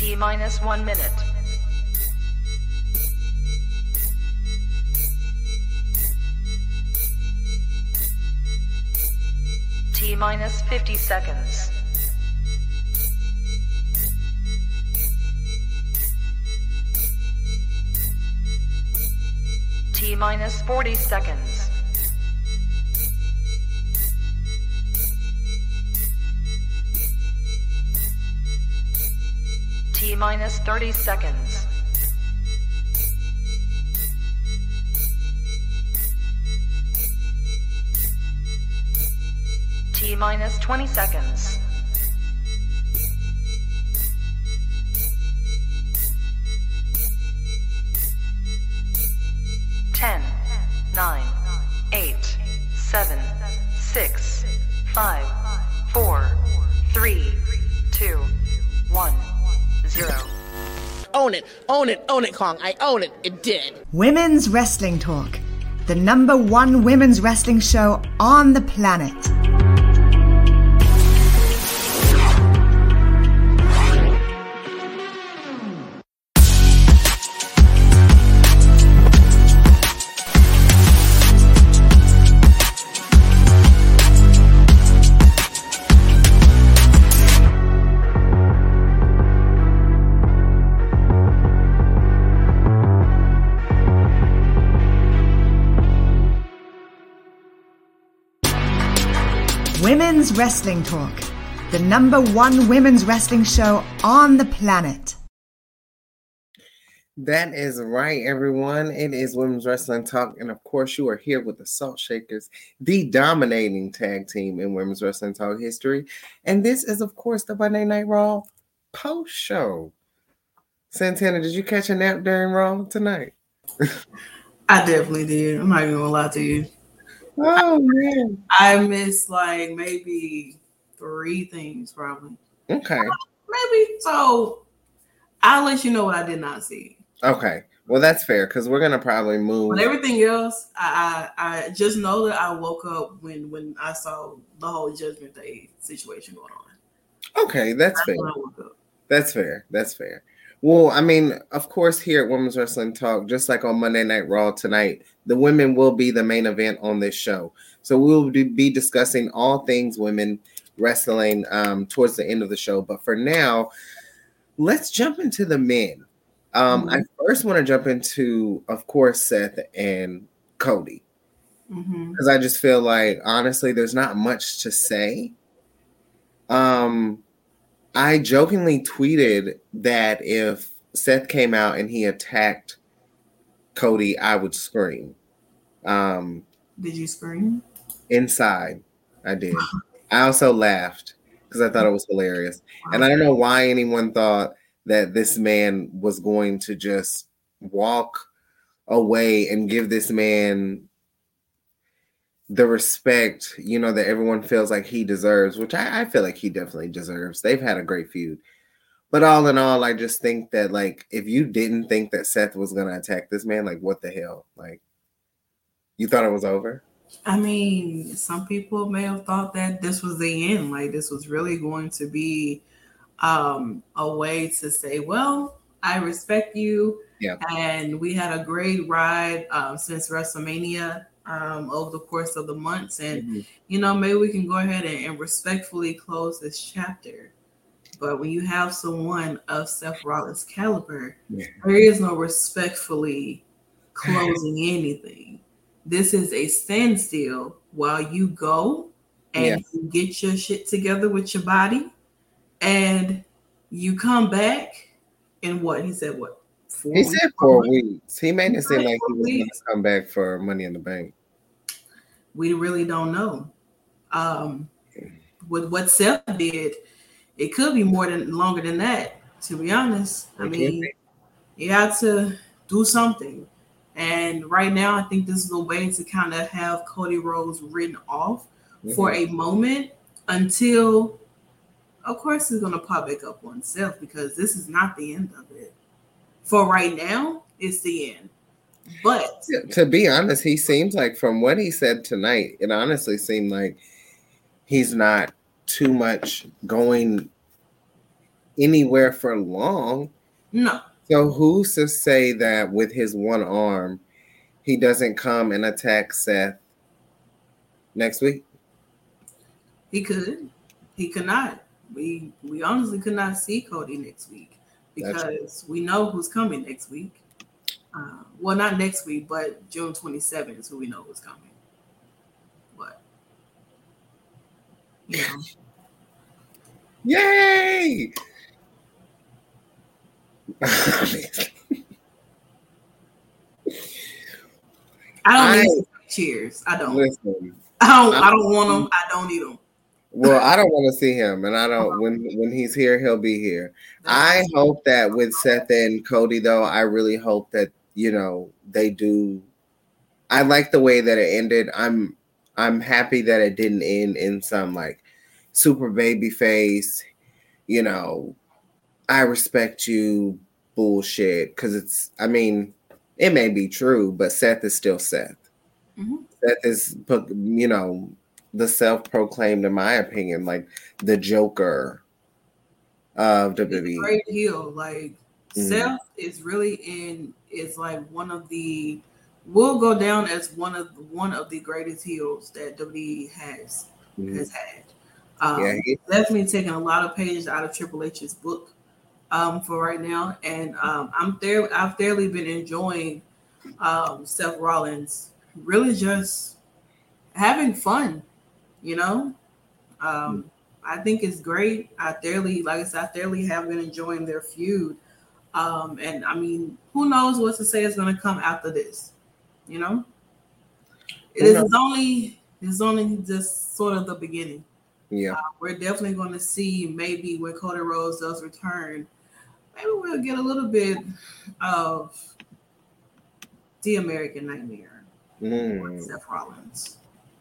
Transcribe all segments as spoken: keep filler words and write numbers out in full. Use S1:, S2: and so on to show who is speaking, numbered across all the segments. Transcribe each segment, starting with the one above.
S1: T minus one minute. T minus fifty seconds. T minus forty seconds. T minus thirty seconds. T minus twenty seconds. ten, nine, eight, seven, six, five, four, three, two, one, zero.
S2: Own it, own it, own it, Kong. I own it. It did.
S3: Women's Wrestling Talk, the number one women's wrestling show on the planet. Women's Wrestling Talk, the number one women's wrestling show on the planet.
S4: That is right, everyone. It is Women's Wrestling Talk, and of course, you are here with the Salt Shakers, the dominating tag team in Women's Wrestling Talk history. And this is, of course, the Monday Night Raw post show. Santana, did you catch a nap during Raw tonight?
S5: I definitely did. I'm not even gonna lie to you.
S4: Oh man,
S5: I missed like maybe three things, probably.
S4: Okay,
S5: maybe. So I'll let you know what I did not see.
S4: Okay, well that's fair because we're gonna probably move.
S5: But everything else, I, I I just know that I woke up when when I saw the whole Judgment Day situation going on.
S4: Okay, that's, that's fair.
S5: When I woke up.
S4: That's fair. That's fair. Well, I mean, of course, here at Women's Wrestling Talk, just like on Monday Night Raw tonight, the women will be the main event on this show. So we will be discussing all things women wrestling um, towards the end of the show. But for now, let's jump into the men. Um, mm-hmm. I first want to jump into, of course, Seth and Cody. Because mm-hmm. I just feel like, honestly, there's not much to say. Um. I jokingly tweeted that if Seth came out and he attacked Cody, I would scream. Um,
S5: did you scream?
S4: Inside, I did. I also laughed because I thought it was hilarious. And I don't know why anyone thought that this man was going to just walk away and give this man the respect, you know, that everyone feels like he deserves, which I, I feel like he definitely deserves. They've had a great feud. But all in all, I just think that, like, if you didn't think that Seth was going to attack this man, like, what the hell? Like, you thought it was over?
S5: I mean, some people may have thought that this was the end. Like, this was really going to be um, a way to say, well, I respect you.
S4: Yeah.
S5: And we had a great ride um, since WrestleMania. Um, over the course of the months, and mm-hmm. you know, maybe we can go ahead and, and respectfully close this chapter. But when you have someone of Seth Rollins' caliber, yeah. there is no respectfully closing anything. This is a standstill while you go and yeah. you get your shit together with your body, and you come back. And what he said, what?
S4: Four he weeks? said four weeks. He made it seem like he was going to come back for Money in the Bank.
S5: We really don't know. Um, with what Seth did, it could be more than longer than that. To be honest, I mean, you have to do something. And right now, I think this is a way to kind of have Cody Rhodes written off mm-hmm. for a moment until, of course, he's going to pop back up on Seth because this is not the end of it. For right now, it's the end. But
S4: to be honest, he seems like from what he said tonight, it honestly seemed like he's not too much going anywhere for long.
S5: No.
S4: So who's to say that with his one arm, he doesn't come and attack Seth next week?
S5: He could. He could not. We we honestly could not see Cody next week because we know who's coming next week. Uh, well, not next week, but June twenty-seventh is who we know who's coming. But, you know.
S4: Yay!
S5: I don't need cheers. I don't.
S4: Listen,
S5: I don't. I don't want them. I don't need them.
S4: Well, I don't want to see him, and I don't. When when he's here, he'll be here. I hope that with Seth and Cody, though, I really hope that you know they do. I like the way that it ended. I'm I'm happy that it didn't end in some like super baby face. You know, I respect you bullshit because it's. I mean, it may be true, but Seth is still Seth. Mm-hmm. Seth is, you know, the self-proclaimed, in my opinion, like the Joker of W W E.
S5: Great heel, like mm-hmm. Seth is really in. Is like one of the. Will go down as one of one of the greatest heels that W W E has mm-hmm. has had. Um, yeah, he, definitely taking a lot of pages out of Triple H's book um, for right now, and um, I'm there. I've thoroughly been enjoying um, Seth Rollins, really just having fun. You know, um, I think it's great. I thoroughly, like I said, I thoroughly have been enjoying their feud, um, and I mean, who knows what to say is going to come after this. You know, it is only it's only just sort of the beginning.
S4: Yeah,
S5: uh, we're definitely going to see maybe when Cody Rhodes does return, maybe we'll get a little bit of the American Nightmare mm. with Seth Rollins.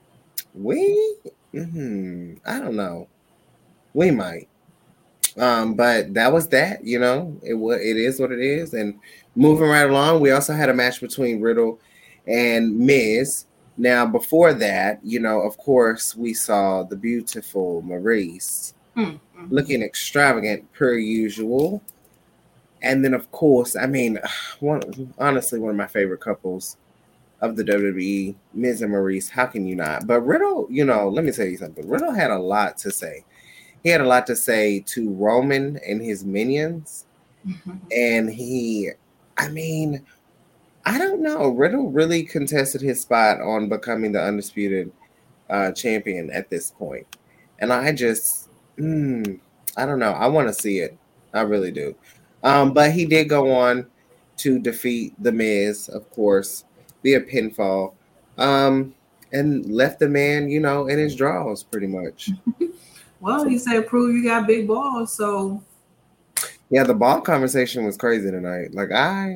S4: We, mm-hmm. I don't know, we might, um, but that was that. You know, it was it is what it is, and moving right along, we also had a match between Riddle and Miz. Now, before that, you know, of course, we saw the beautiful Maryse mm-hmm. looking extravagant per usual. And then, of course, I mean, one honestly, one of my favorite couples of the W W E, Miz and Maryse. How can you not? But Riddle, you know, let me tell you something. Riddle had a lot to say. He had a lot to say to Roman and his minions. Mm-hmm. And he, I mean... I don't know. Riddle really contested his spot on becoming the undisputed uh, champion at this point. And I just, mm, I don't know. I want to see it. I really do. Um, but he did go on to defeat The Miz, of course, via pinfall, um, and left the man, you know, in his drawers pretty much.
S5: Well, he said, prove you got big balls. So,
S4: yeah, the ball conversation was crazy tonight. Like, I...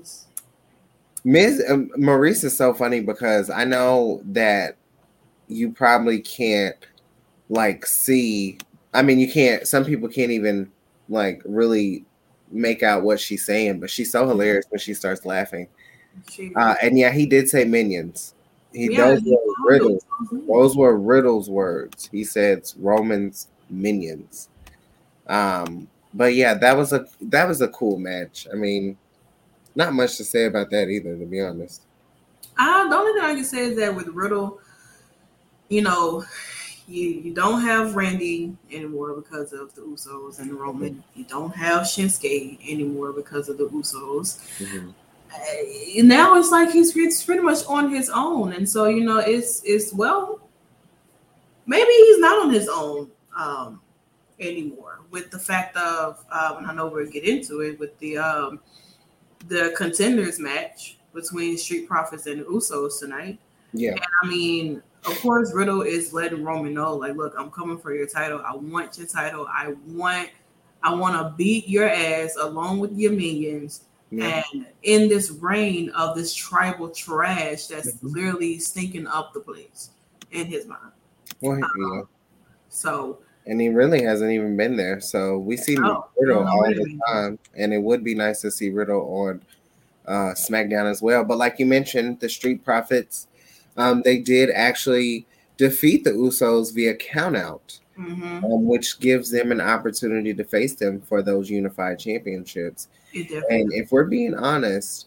S4: Miz um, Maryse is so funny because I know that you probably can't like see. I mean, you can't. Some people can't even like really make out what she's saying, but she's so hilarious when she starts laughing. Uh, and yeah, he did say minions. He yeah, those were Riddles. Those were Riddle's words. He said Roman's minions. Um, but yeah, that was a that was a cool match. I mean. Not much to say about that either, to be honest.
S5: Uh, the only thing I can say is that with Riddle, you know, you, you don't have Randy anymore because of the Usos and Roman. You don't have Shinsuke anymore because of the Usos. Mm-hmm. Uh, now it's like he's, he's pretty much on his own. And so, you know, it's, it's well, maybe he's not on his own um, anymore with the fact of, um, and I know we'll get into it, with the um, the contenders match between Street Profits and the Usos tonight.
S4: Yeah.
S5: And I mean, of course, Riddle is letting Roman know, like, look, I'm coming for your title. I want your title. I want, I want to beat your ass along with your minions. Yeah. And in this reign of this tribal trash that's mm-hmm. literally stinking up the place in his mind.
S4: Well,
S5: um,
S4: yeah.
S5: So,
S4: and he really hasn't even been there. So we see oh, Riddle all the time. And it would be nice to see Riddle on uh, SmackDown as well. But like you mentioned, the Street Profits, um, they did actually defeat the Usos via countout,
S5: Mm-hmm.
S4: um, which gives them an opportunity to face them for those unified championships. And if we're being honest,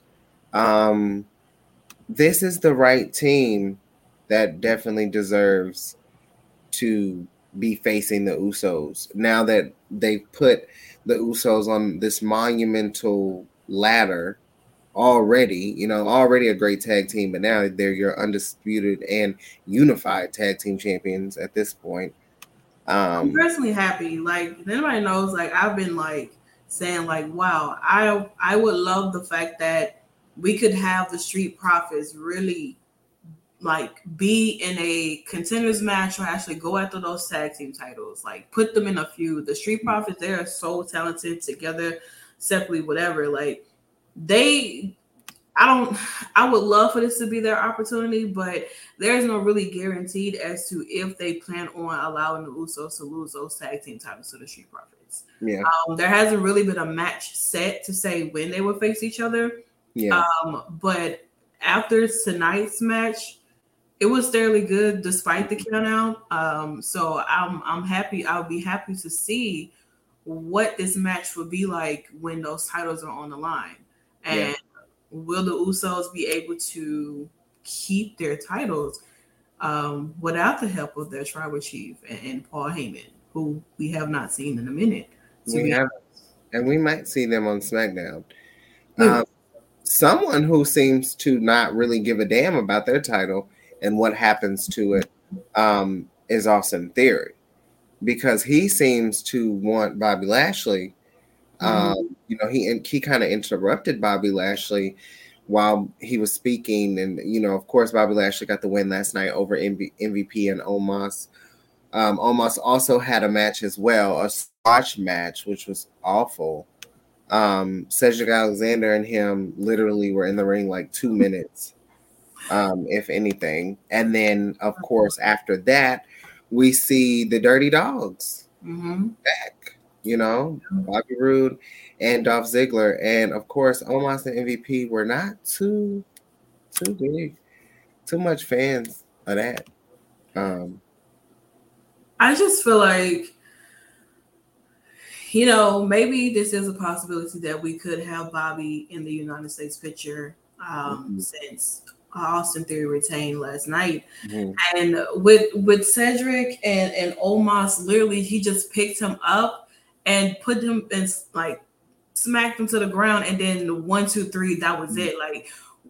S4: um, this is the right team that definitely deserves to be facing the Usos. Now that they've put the Usos on this monumental ladder already, you know, already a great tag team, but now they're your undisputed and unified tag team champions at this point. Um,
S5: I'm personally happy. Like, if anybody knows, like, I've been like saying, like, wow, I I would love the fact that we could have the Street Profits really like be in a contenders match or actually go after those tag team titles, like put them in a feud. The Street Profits, they are so talented together, separately, whatever. Like they, I don't, I would love for this to be their opportunity, but there's no really guaranteed as to if they plan on allowing the Usos to lose those tag team titles to the Street Profits.
S4: Yeah.
S5: Um, there hasn't really been a match set to say when they will face each other.
S4: Yeah.
S5: Um, but after tonight's match, it was fairly good despite the countout. Um, so I'm I'm happy. I'll be happy to see what this match will be like when those titles are on the line. And
S4: Yeah.
S5: will the Usos be able to keep their titles um, without the help of their tribal chief and, and Paul Heyman, who we have not seen in a minute? So
S4: we
S5: we-
S4: have, and we might see them on SmackDown.
S5: Who?
S4: Um, someone who seems to not really give a damn about their title and what happens to it um, is Austin Theory, because he seems to want Bobby Lashley. Um,
S5: Mhm.
S4: You know, he he kind of interrupted Bobby Lashley while he was speaking, and you know, of course, Bobby Lashley got the win last night over M V P and Omos. Um, Omos also had a match as well, a squash match, which was awful. Um, Cedric Alexander and him literally were in the ring like two minutes. Um, if anything. And then, of course, after that, we see the Dirty Dogs
S5: Mhm.
S4: back, you know, Bobby Roode and Dolph Ziggler. And, of course, Omos and M V P were not too, too big, too much fans of that. Um,
S5: I just feel like, you know, maybe this is a possibility that we could have Bobby in the United States picture um,
S4: Mhm.
S5: since Austin Theory retained last night.
S4: mhm.
S5: And with with Cedric and, and Omos, literally, he just picked him up and put him and like smacked him to the ground. And then the one, two, three, that was it. Like,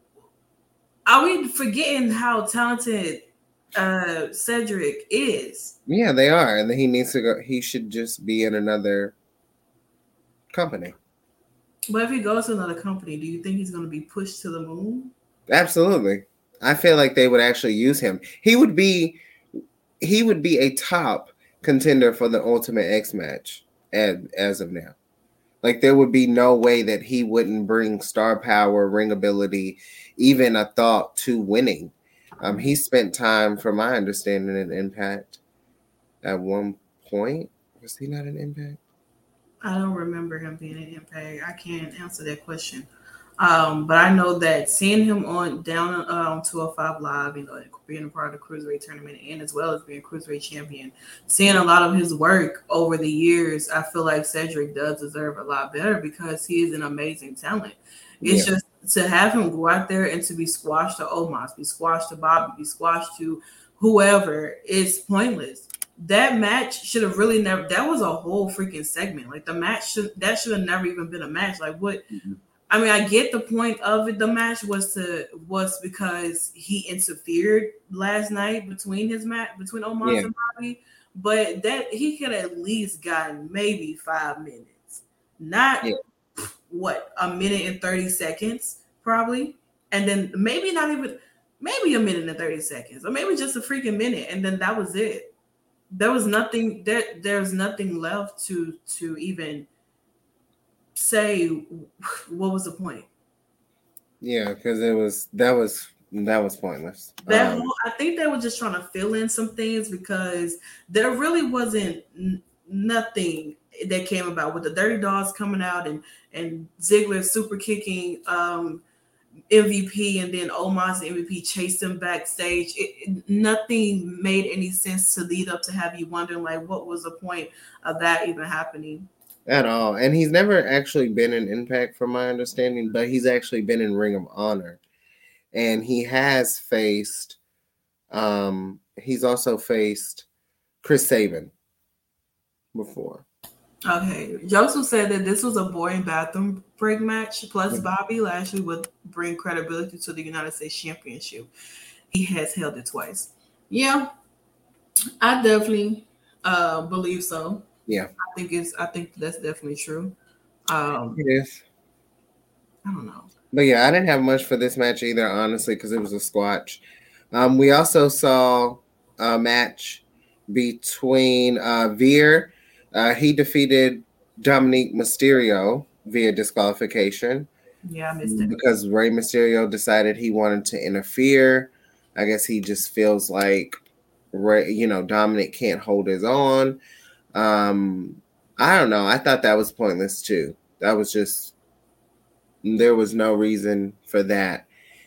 S5: are we forgetting how talented uh, Cedric is?
S4: Yeah, they are. And then he needs to go, he should just be in another company.
S5: But if he goes to another company, do you think he's going to be pushed to the moon?
S4: Absolutely. I feel like they would actually use him. He would be he would be a top contender for the Ultimate X match as, as of now. Like there would be no way that he wouldn't bring star power, ring ability, even a thought to winning. Um, he spent time, from my understanding, in Impact at one point. Was he not an Impact?
S5: I don't remember him being an Impact. I can't answer that question. Um, but I know that seeing him on down uh, on two oh five Live, you know, being a part of the Cruiserweight tournament and as well as being Cruiserweight champion, seeing a lot of his work over the years, I feel like Cedric does deserve a lot better because he is an amazing talent. It's
S4: Yeah.
S5: just to have him go out there and to be squashed to Omos, be squashed to Bobby, be squashed to whoever is pointless. That match should have really never. That was a whole freaking segment. Like the match should that should have never even been a match. Like what?
S4: Mm-hmm.
S5: I mean, I get the point of it. The match was to was because he interfered last night between his match between Omos
S4: Yeah.
S5: and Bobby, but that he could at least gotten maybe five minutes, not
S4: Yeah.
S5: what a minute and thirty seconds probably, and then maybe not even maybe a minute and thirty seconds, or maybe just a freaking minute, and then that was it. There was nothing there. There's nothing left to to even say what was the point.
S4: Yeah, because it was that was that was pointless.
S5: That
S4: Um,
S5: whole, I think they were just trying to fill in some things because there really wasn't n- nothing that came about with the Dirty Dogs coming out and and Ziggler super kicking um M V P, and then Omos and M V P chased him backstage. It, it, nothing made any sense to lead up to have you wondering, like, what was the point of that even happening?
S4: At all. And he's never actually been in Impact, from my understanding, but he's actually been in Ring of Honor. And he has faced, um, he's also faced Chris Sabin before.
S5: Okay. Joseph said that this was a boring bathroom break match, plus Bobby Lashley would bring credibility to the United States Championship. He has held it twice. Yeah, I definitely uh, believe so.
S4: Yeah.
S5: I think it's I think that's definitely true. Um,
S4: it is.
S5: I don't know.
S4: But yeah, I didn't have much for this match either, honestly, because it was a squash. Um, we also saw a match between uh, Veer. Uh, he defeated Dominic Mysterio via disqualification.
S5: Yeah, I missed it.
S4: Because Rey Mysterio decided he wanted to interfere. I guess he just feels like Rey, you know, Dominic can't hold his own. Um, I don't know. I thought that was pointless too. That was just, there was no reason for that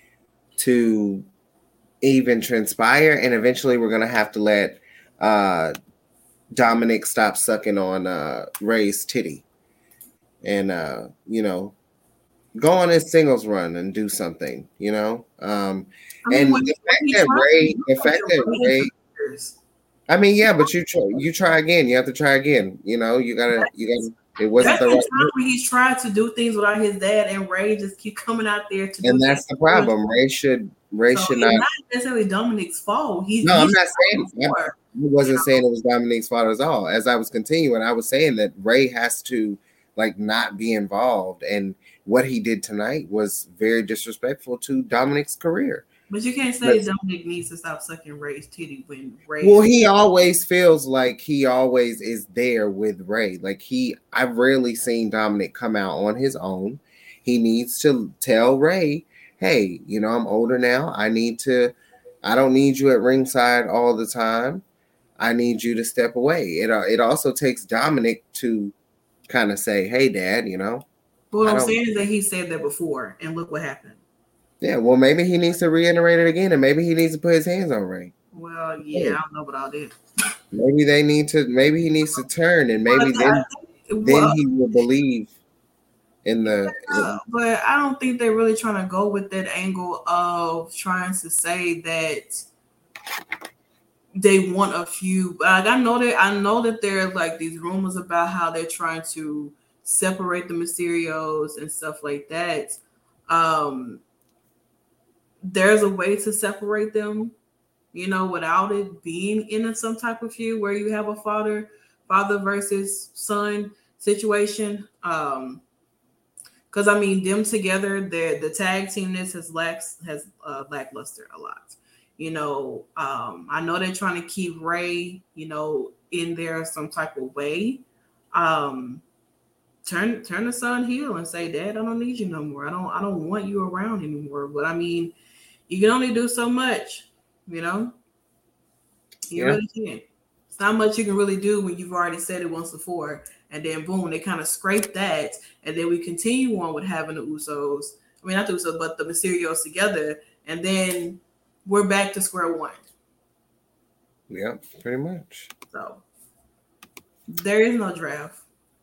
S4: to even transpire. And eventually we're going to have to let uh, Dominic stop sucking on uh, Rey's titty and, uh, you know, go on his singles run and do something, you know? Um, I mean, and the fact that Rey, the fact that Rey, I mean, yeah, but you try, you try again. You have to try again. You know, you gotta, you gotta. It wasn't the right.
S5: Time when he's trying to do things without his dad, and Rey just keep coming out there to.
S4: And
S5: do
S4: that's the problem. Rey should, Rey
S5: so
S4: should
S5: it's
S4: not.
S5: Not necessarily Dominic's fault. He's
S4: no,
S5: he's
S4: I'm not saying. I wasn't you know? saying it was Dominic's fault at all. As I was continuing, I was saying that Rey has to like not be involved, and what he did tonight was very disrespectful to Dominic's career.
S5: But you can't say but, Dominic needs to stop sucking Rey's titty when Rey.
S4: Well, he always feels like he always is there with Rey. Like he, I've rarely seen Dominic come out on his own. He needs to tell Rey, "Hey, you know, I'm older now. I need to. I don't need you at ringside all the time. I need you to step away." It uh, it also takes Dominic to kind of say, "Hey, Dad, you know."
S5: But what I'm saying is that he said that before, and look what happened.
S4: Yeah, well, maybe he needs to reiterate it again, and maybe he needs to put his hands on Rey.
S5: Well, yeah, yeah. I don't know about all this.
S4: Maybe they need to. Maybe he needs to turn, and maybe then, well, then he will believe in the.
S5: Uh, but I don't think they're really trying to go with that angle of trying to say that they want a few. Like I know that I know that there's like these rumors about how they're trying to separate the Mysterios and stuff like that. Um. There's a way to separate them, you know, without it being in a, some type of feud where you have a father, father versus son situation. Um, because I mean, them together, the the tag teamness has lacks has uh, lackluster a lot. You know, um, I know they're trying to keep Rey, you know, in there some type of way. Um, turn turn the son heel and say, "Dad, I don't need you no more. I don't I don't want you around anymore." But I mean. You can only do so much, you know? You yeah. really can't. It's not much you can really do when you've already said it once before. And then, boom, they kind of scrape that. And then we continue on with having the Usos. I mean, not the Usos, but the Mysterios together. And then we're back to square one.
S4: Yeah, pretty much.
S5: So, there is no draft.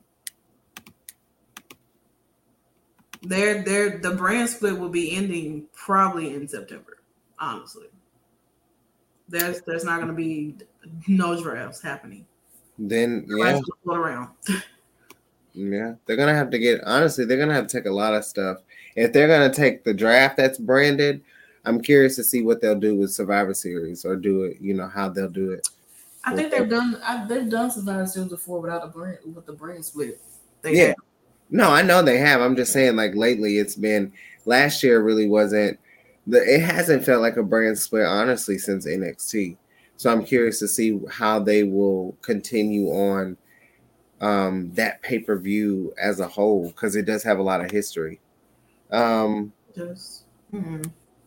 S5: Their their the brand split will be ending probably in September. Honestly, there's there's not going to be no drafts happening.
S4: Then yeah,
S5: float around.
S4: Yeah, they're gonna have to get. Honestly, they're gonna have to take a lot of stuff. If they're gonna take the draft that's branded, I'm curious to see what they'll do with Survivor Series or do it. You know how they'll do it.
S5: I think they've done. I, they've done Survivor Series before without a brand with the brand split. They
S4: yeah.
S5: have.
S4: No, I know they have. I'm just saying, like lately, it's been last year. Really wasn't the. It hasn't felt like a brand split, honestly, since N X T. So I'm curious to see how they will continue on um, that pay per view as a whole, because it does have a lot of history. Um,
S5: Just. Mm-hmm.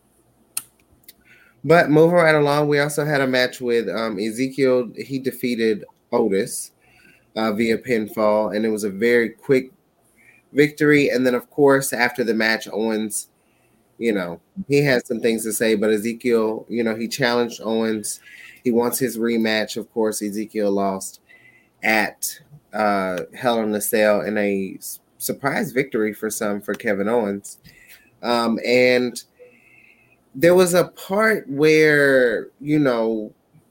S4: But moving right along, we also had a match with um, Ezekiel. He defeated Otis uh, via pinfall, and it was a very quick victory. And then, of course, after the match, Owens you know, he has some things to say. But Ezekiel, you know, he challenged Owens. He wants his rematch. Of course, Ezekiel lost at uh, Hell in a Cell in a surprise victory for some for Kevin Owens. Um, and there was a part where, you know,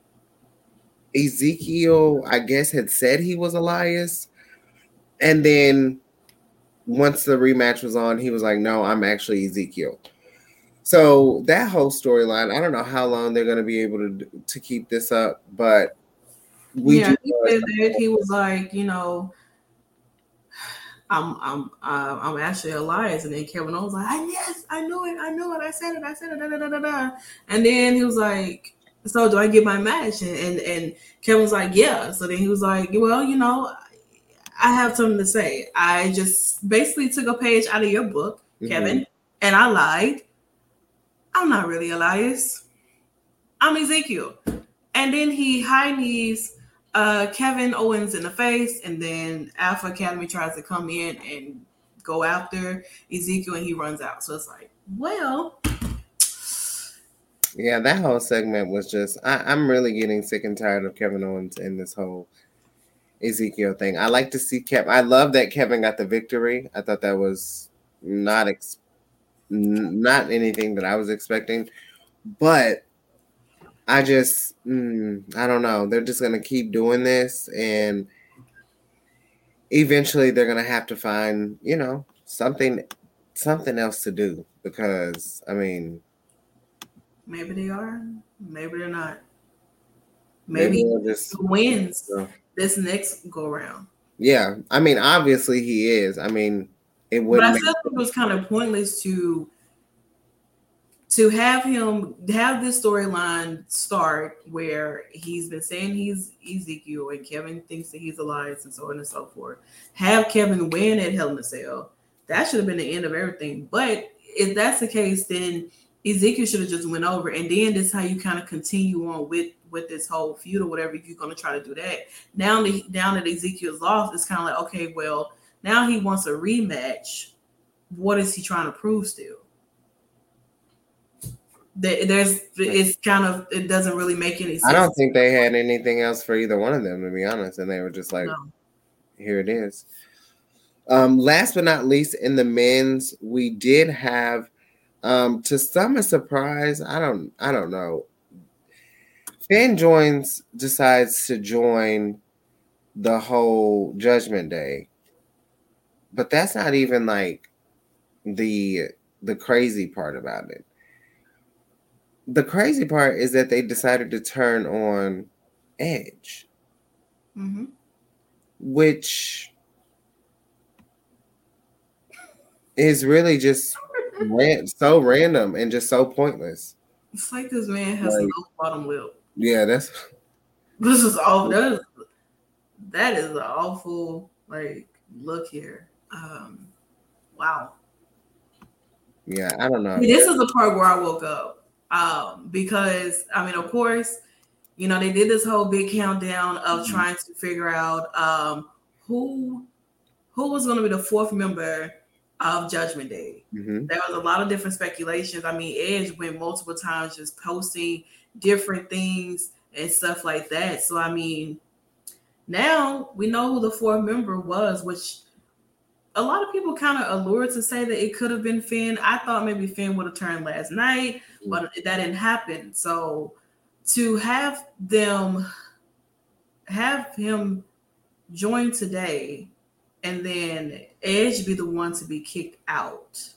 S4: Ezekiel, I guess, had said he was Elias. And then once the rematch was on, he was like, no, I'm actually Ezekiel. So that whole storyline, I don't know how long they're going to be able to to keep this up, but we
S5: yeah,
S4: do
S5: he said that he was like, you know, I'm I'm uh, I'm actually Elias, and then Kevin Owens was like, I, yes, I knew it, I knew it, I said it, I said it, da, da, da, da, da. And then he was like, so do I get my match? And, and and Kevin was like, yeah. So then he was like, well, you know, I have something to say. I just basically took a page out of your book, Kevin, mm-hmm. and I lied. I'm not really Elias. I'm Ezekiel. And then he high knees uh, Kevin Owens in the face, and then Alpha Academy tries to come in and go after Ezekiel, and he runs out. So it's like, well.
S4: Yeah, that whole segment was just, I, I'm really getting sick and tired of Kevin Owens in this whole Ezekiel thing. I like to see Kevin. I love that Kevin got the victory. I thought that was not ex- not anything that I was expecting, but I just mm, I don't know. They're just gonna keep doing this, and eventually they're gonna have to find, you know, something something else to do, because I mean,
S5: maybe they are, maybe they're not. Maybe, maybe just wins. So. This next go round.
S4: Yeah, I mean, obviously he is. I mean, it would.
S5: But I still think it was kind of pointless to to have him have this storyline start where he's been saying he's Ezekiel and Kevin thinks that he's Elias and so on and so forth. Have Kevin win at Hell in a Cell. That should have been the end of everything. But if that's the case, then Ezekiel should have just went over, and then this is how you kind of continue on with. with this whole feud or whatever, you're going to try to do that. Now, the, now that Ezekiel's lost, it's kind of like, okay, well, now he wants a rematch. What is he trying to prove still? There's, it's kind of, it doesn't really make any sense.
S4: I don't think they had anything else for either one of them, to be honest. And they were just like, no. Here it is. Um, last but not least, in the men's, we did have, um, to some surprise, I don't, I don't know. Finn joins, decides to join the whole Judgment Day, but that's not even like the the crazy part about it. The crazy part is that they decided to turn on Edge, mm-hmm. which is really just ran- so random and just so pointless.
S5: It's like this man has like, no bottom lip.
S4: Yeah, that's
S5: this is all that is that is an awful like look here. Um wow.
S4: Yeah, I don't know.
S5: This is the part where I woke up. Um, because I mean, of course, you know, they did this whole big countdown of mm-hmm. trying to figure out um who who was gonna be the fourth member of Judgment Day. Mm-hmm. There was a lot of different speculations. I mean, Edge went multiple times just posting different things and stuff like that. So, I mean, now we know who the fourth member was, which a lot of people kind of allured to say that it could have been Finn. I thought maybe Finn would have turned last night, but that didn't happen. So to have them, have him join today and then Edge be the one to be kicked out.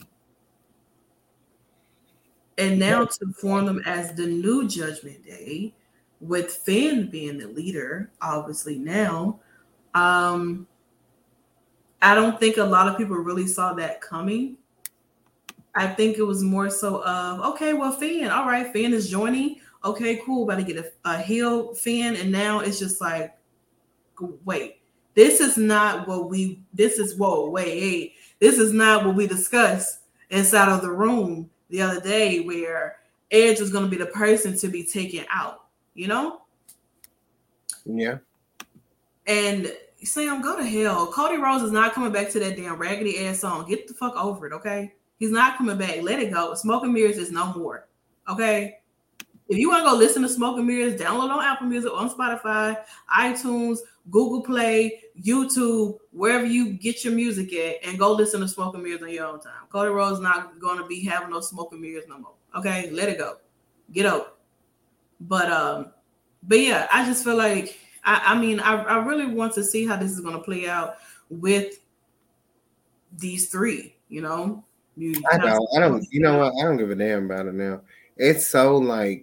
S5: And now to form them as the new Judgment Day, with Finn being the leader, obviously now, um, I don't think a lot of people really saw that coming. I think it was more so of, okay, well, Finn, all right, Finn is joining. Okay, cool, about to get a, a heel Finn. And now it's just like, wait, this is not what we, this is, whoa, wait, hey, this is not what we discussed inside of the room the other day where Edge was going to be the person to be taken out, you know?
S4: Yeah.
S5: And Sam, go to hell. Cody Rhodes is not coming back to that damn raggedy ass song. Get the fuck over it, okay? He's not coming back. Let it go. Smoke and Mirrors is no more. Okay. If you want to go listen to Smoke and Mirrors, download on Apple Music, on Spotify, iTunes, Google Play, YouTube, wherever you get your music at, and go listen to Smoke and Mirrors on your own time. Cody Rhodes not going to be having no Smoke and Mirrors no more. Okay, let it go. Get over. But um, but yeah, I just feel like I, I mean I, I really want to see how this is going to play out with these three. You know, you
S4: I don't. I don't. You know what? I don't give a damn about it now. It's so like.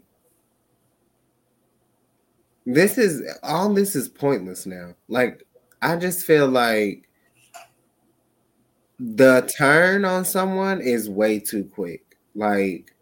S4: This is all this is pointless now. Like, I just feel like the turn on someone is way too quick. Like,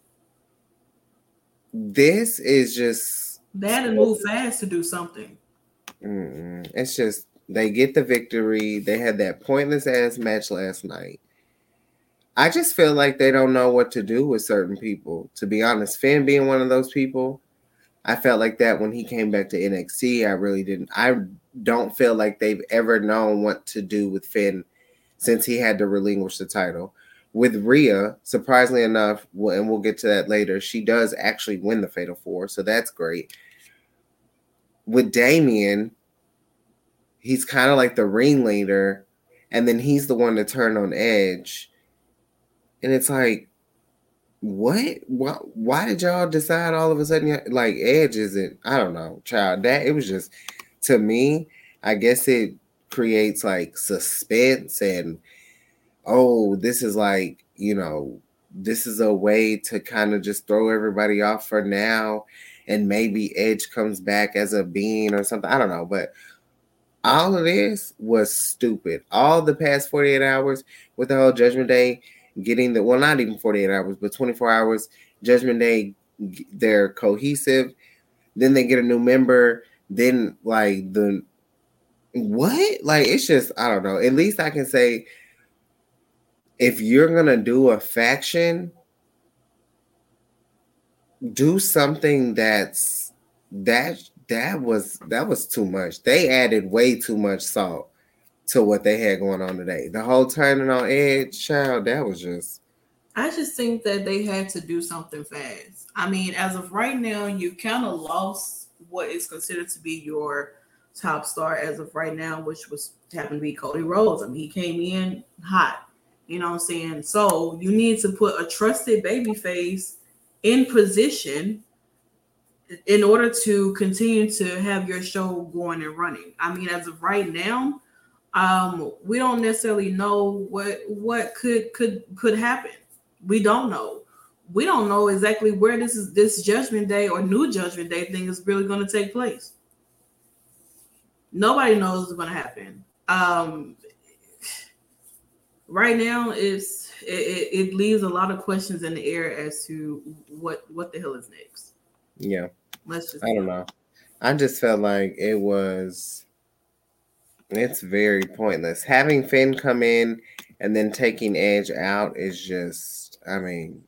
S4: this is just
S5: they had to move fast to do something.
S4: Mm-mm. It's just they get the victory. They had that pointless ass match last night. I just feel like they don't know what to do with certain people. To be honest, Finn being one of those people. I felt like that when he came back to N X T. I really didn't. I don't feel like they've ever known what to do with Finn since he had to relinquish the title. With Rhea, surprisingly enough, and we'll get to that later, she does actually win the Fatal Four, so that's great. With Damian, he's kind of like the ringleader, and then he's the one to turn on Edge. And it's like, what? Why, why did y'all decide all of a sudden, like, Edge isn't, I don't know, child, that, it was just, to me, I guess it creates, like, suspense and, oh, this is like, you know, this is a way to kind of just throw everybody off for now, and maybe Edge comes back as a being or something, I don't know, but all of this was stupid. All the past forty-eight hours with the whole Judgment Day, getting the, well, not even forty-eight hours, but twenty-four hours, Judgment Day, they're cohesive. Then they get a new member. Then, like, the, what? Like, it's just, I don't know. At least I can say, if you're going to do a faction, do something that's, that, that was, that was too much. They added way too much salt to what they had going on today. The whole turning on Edge, child, that was just.
S5: I just think that they had to do something fast. I mean, as of right now, you kind of lost what is considered to be your top star as of right now, which was happened to be Cody Rhodes. I mean, he came in hot. You know what I'm saying? So you need to put a trusted babyface in position in order to continue to have your show going and running. I mean, as of right now, Um, we don't necessarily know what what could could could happen. We don't know. We don't know exactly where this is this Judgment Day or new Judgment Day thing is really going to take place. Nobody knows what's going to happen. Um, right now, it's it, it leaves a lot of questions in the air as to what what the hell is next.
S4: Yeah,
S5: let's just.
S4: I don't know. I just felt like it was. It's very pointless. Having Finn come in and then taking Edge out is just, I mean.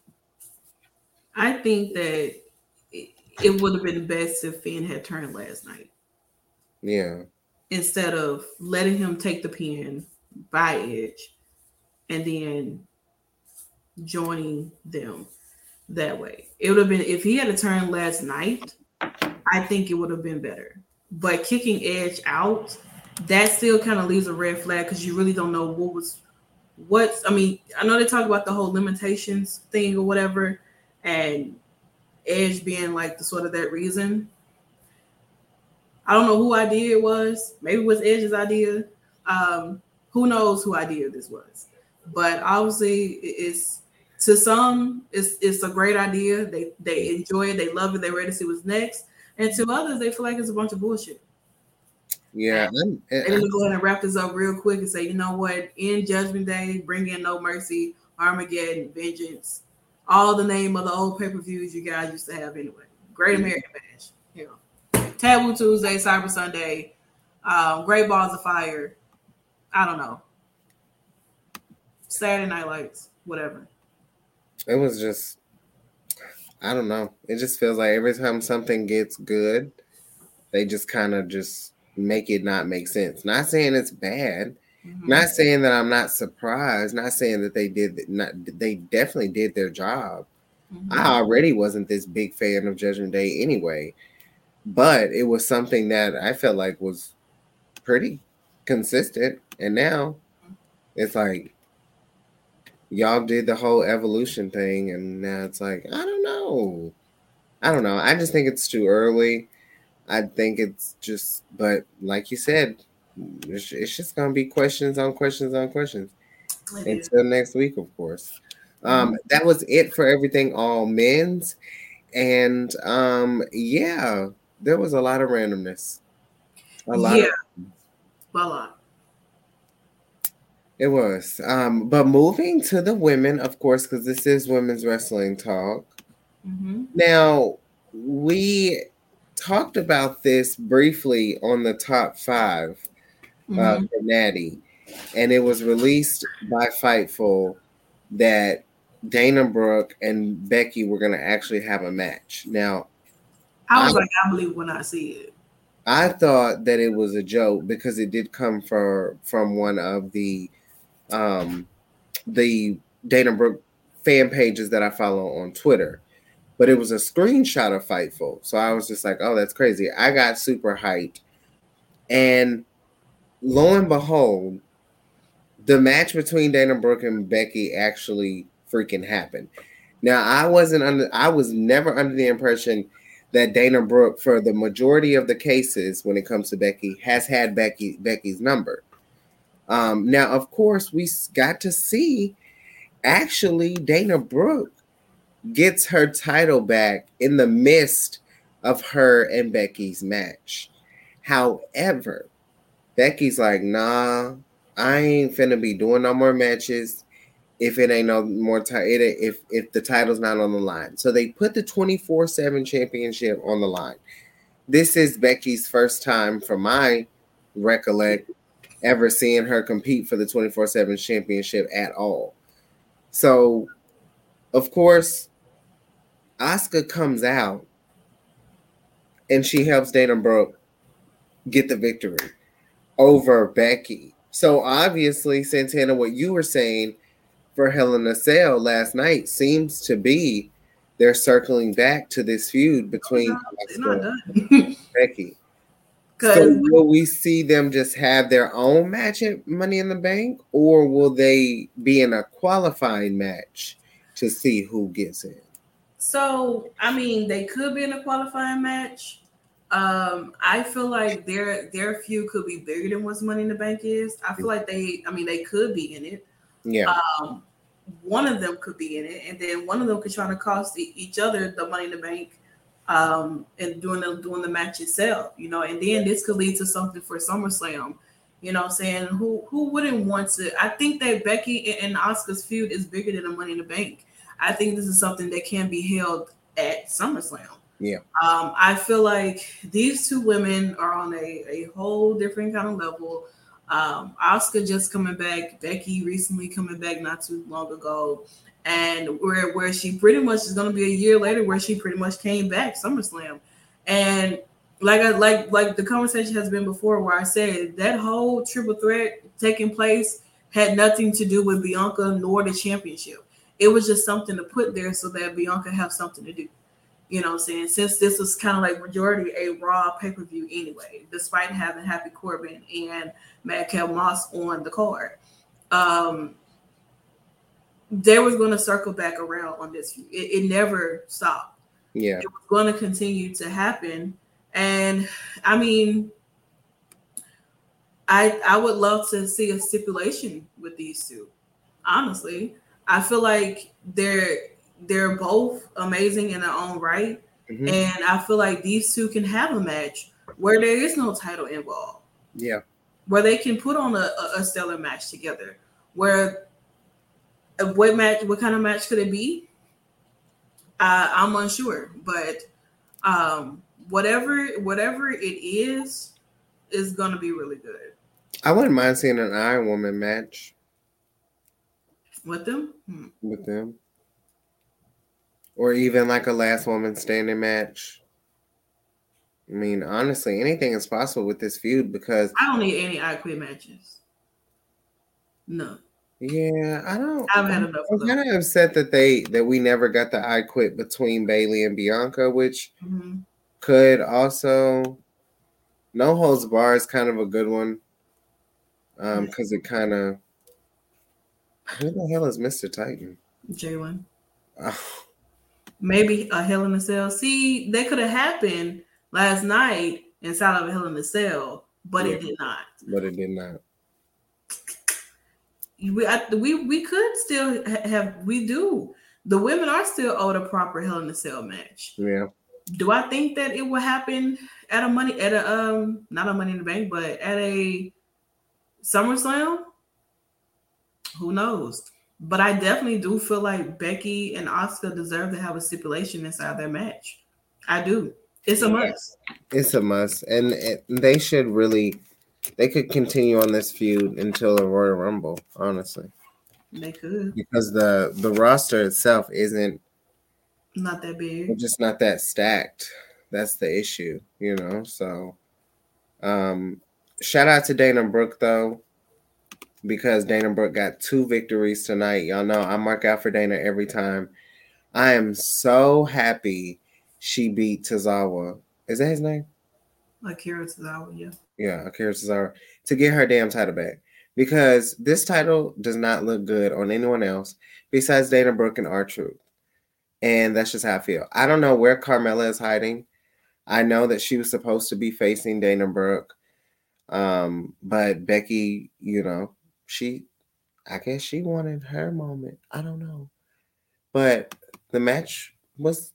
S5: I think that it, it would have been best if Finn had turned last night.
S4: Yeah.
S5: Instead of letting him take the pin by Edge and then joining them that way. It would have been, if he had turned last night, I think it would have been better. But kicking Edge out, that still kind of leaves a red flag because you really don't know what was what. I mean, I know they talk about the whole limitations thing or whatever, and Edge being like the sort of that reason. I don't know who idea it was. Maybe it was Edge's idea. Um, who knows who idea this was? But obviously, it's to some, it's it's a great idea. They they enjoy it, they love it, they're ready to see what's next. And to others, they feel like it's a bunch of bullshit.
S4: Yeah.
S5: And let me go ahead and wrap this up real quick and say, you know what? In Judgment Day, bring in No Mercy, Armageddon, Vengeance, all the name of the old pay-per-views you guys used to have anyway. Great American Bash, you know. Taboo Tuesday, Cyber Sunday, um, Great Balls of Fire. I don't know. Saturday Night Lights, whatever.
S4: It was just, I don't know. It just feels like every time something gets good, they just kind of just make it not make sense. Not saying it's bad.
S5: Mhm.
S4: Not saying that I'm not surprised. Not saying that they did not. They definitely did their job.
S5: Mhm.
S4: I already wasn't this big fan of Judgment Day anyway, but it was something that I felt like was pretty consistent. And now it's like y'all did the whole evolution thing, and now it's like I don't know. I don't know. I just think it's too early. I think it's just, but like you said, it's, it's just gonna be questions on questions on questions
S5: It is.
S4: until next week, of course. Um, that was it for everything all men's, and um, yeah, there was a lot of randomness. A lot
S5: Yeah.
S4: of
S5: A lot.
S4: it was. Um, but moving to the women, of course, because this is women's wrestling talk.
S5: Mhm.
S4: Now we talked about this briefly on the top five uh,
S5: Mhm.
S4: for Natty, and it was released by Fightful that Dana Brooke and Becky were going to actually have a match. Now,
S5: I was
S4: I,
S5: like, I believe when I see it.
S4: I thought that it was a joke because it did come for, from one of the um, the Dana Brooke fan pages that I follow on Twitter. But it was a screenshot of Fightful. So I was just like, oh, that's crazy. I got super hyped. And lo and behold, the match between Dana Brooke and Becky actually freaking happened. Now, I wasn't under, I was never under the impression that Dana Brooke, for the majority of the cases when it comes to Becky, has had Becky Becky's number. Um, now, of course, we got to see actually Dana Brooke gets her title back in the midst of her and Becky's match. However, Becky's like, nah, I ain't finna be doing no more matches if it ain't no more time, if if the title's not on the line. So they put the twenty-four seven championship on the line. This is Becky's first time, from my recollect, ever seeing her compete for the twenty-four seven championship at all. So, of course, Asuka comes out and she helps Dana Brooke get the victory over Becky. So obviously, Santana, what you were saying for Hell in a Cell last night seems to be they're circling back to this feud between
S5: They're not
S4: Asuka
S5: done.
S4: and Becky. So
S5: Because
S4: will we see them just have their own match at Money in the Bank, or will they be in a qualifying match to see who gets in?
S5: so I mean, they could be in a qualifying match. Um, I feel like their their feud could be bigger than what's Money in the Bank is. I feel like they, I mean, they could be in it.
S4: Yeah.
S5: Um, one of them could be in it, and then one of them could try to cost e- each other the Money in the Bank, um, and doing the doing the match itself, you know. And then this could lead to something for SummerSlam. You know what I'm saying? Who who wouldn't want to? I think that Becky and Asuka's feud is bigger than the Money in the Bank. I think this is something that can be held at SummerSlam.
S4: Yeah.
S5: Um, I feel like these two women are on a, a whole different kind of level. Um, Asuka just coming back, Becky recently coming back not too long ago, and where where she pretty much is going to be a year later, where she pretty much came back SummerSlam, and like I like like the conversation has been before, where I said that whole triple threat taking place had nothing to do with Bianca nor the championship. It was just something to put there so that Bianca have something to do. You know what I'm saying? Since this was kind of like majority a Raw pay-per-view anyway, despite having Happy Corbin and Madcap Moss on the card. Um, they was going to circle back around on this. It, it never stopped.
S4: Yeah.
S5: It was going to continue to happen. And I mean, I I would love to see a stipulation with these two. Honestly, I feel like they're they're both amazing in their own right,
S4: Mhm.
S5: and I feel like these two can have a match where there is no title involved,
S4: Yeah.
S5: where they can put on a, a, a stellar match together. Where uh, what match, what kind of match could it be? Uh, I'm unsure, but um, whatever whatever it is, is gonna be really good
S4: I wouldn't mind seeing an Iron Woman match
S5: with them. Hmm.
S4: with them. Or even like a last woman standing match. I mean, honestly, anything is possible with this feud because
S5: I don't need any I Quit matches. No.
S4: Yeah, I don't.
S5: I've had
S4: I'm,
S5: enough
S4: I'm
S5: of
S4: kind
S5: them.
S4: of upset that they that we never got the I Quit between Bailey and Bianca, which
S5: Mm-hmm.
S4: could also No Holds Bar is kind of a good one. Um, because it kind of who the hell is Mister Titan?
S5: Jalen.
S4: Oh,
S5: Maybe a Hell in a Cell. See, that could have happened last night inside of a Hell in a Cell, but
S4: yeah,
S5: it did not.
S4: but it did not.
S5: We, I, we, we could still ha- have. We do. The women are still owed a proper Hell in a Cell match.
S4: Yeah,
S5: Do I think that it will happen at a money at a um not a Money in the Bank, but at a SummerSlam? Who knows? But I definitely do feel like Becky and Asuka deserve to have a stipulation inside their match. I do. It's a must.
S4: it's a must, and it, they should really. They could continue on this feud until the Royal Rumble, honestly,
S5: They could.
S4: because the the roster itself isn't
S5: Not that big.
S4: It's just not that stacked. That's the issue, you know. So, um, shout out to Dana Brooke though, because Dana Brooke got two victories tonight. Y'all know I mark out for Dana every time. I am so happy she beat Tozawa. Is that his name?
S5: Akira Tozawa, yeah.
S4: Yeah, Akira Tozawa to get her damn title back, because this title does not look good on anyone else besides Dana Brooke and R-Truth. And that's just how I feel. I don't know where Carmella is hiding. I know that she was supposed to be facing Dana Brooke. Um, but Becky, you know, she, I guess she wanted her moment. I don't know. But the match was,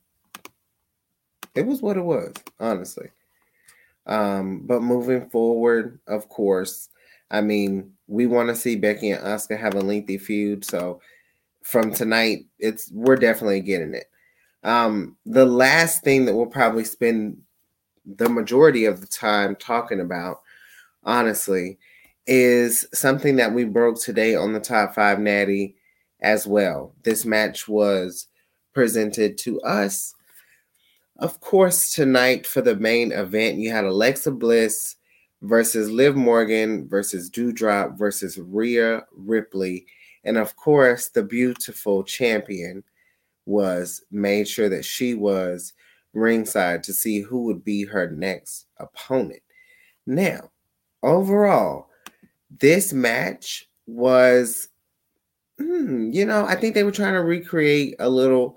S4: it was what it was, honestly. Um, but moving forward, of course, I mean, we want to see Becky and Asuka have a lengthy feud. So from tonight, it's we're definitely getting it. Um, the last thing that we'll probably spend the majority of the time talking about, honestly, is something that we broke today on the Top five Natty as well. This match was presented to us. Of course, tonight for the main event, you had Alexa Bliss versus Liv Morgan versus Doudrop versus Rhea Ripley. And of course, the beautiful champion was made sure that she was ringside to see who would be her next opponent. Now, overall, this match was, hmm, you know, I think they were trying to recreate a little,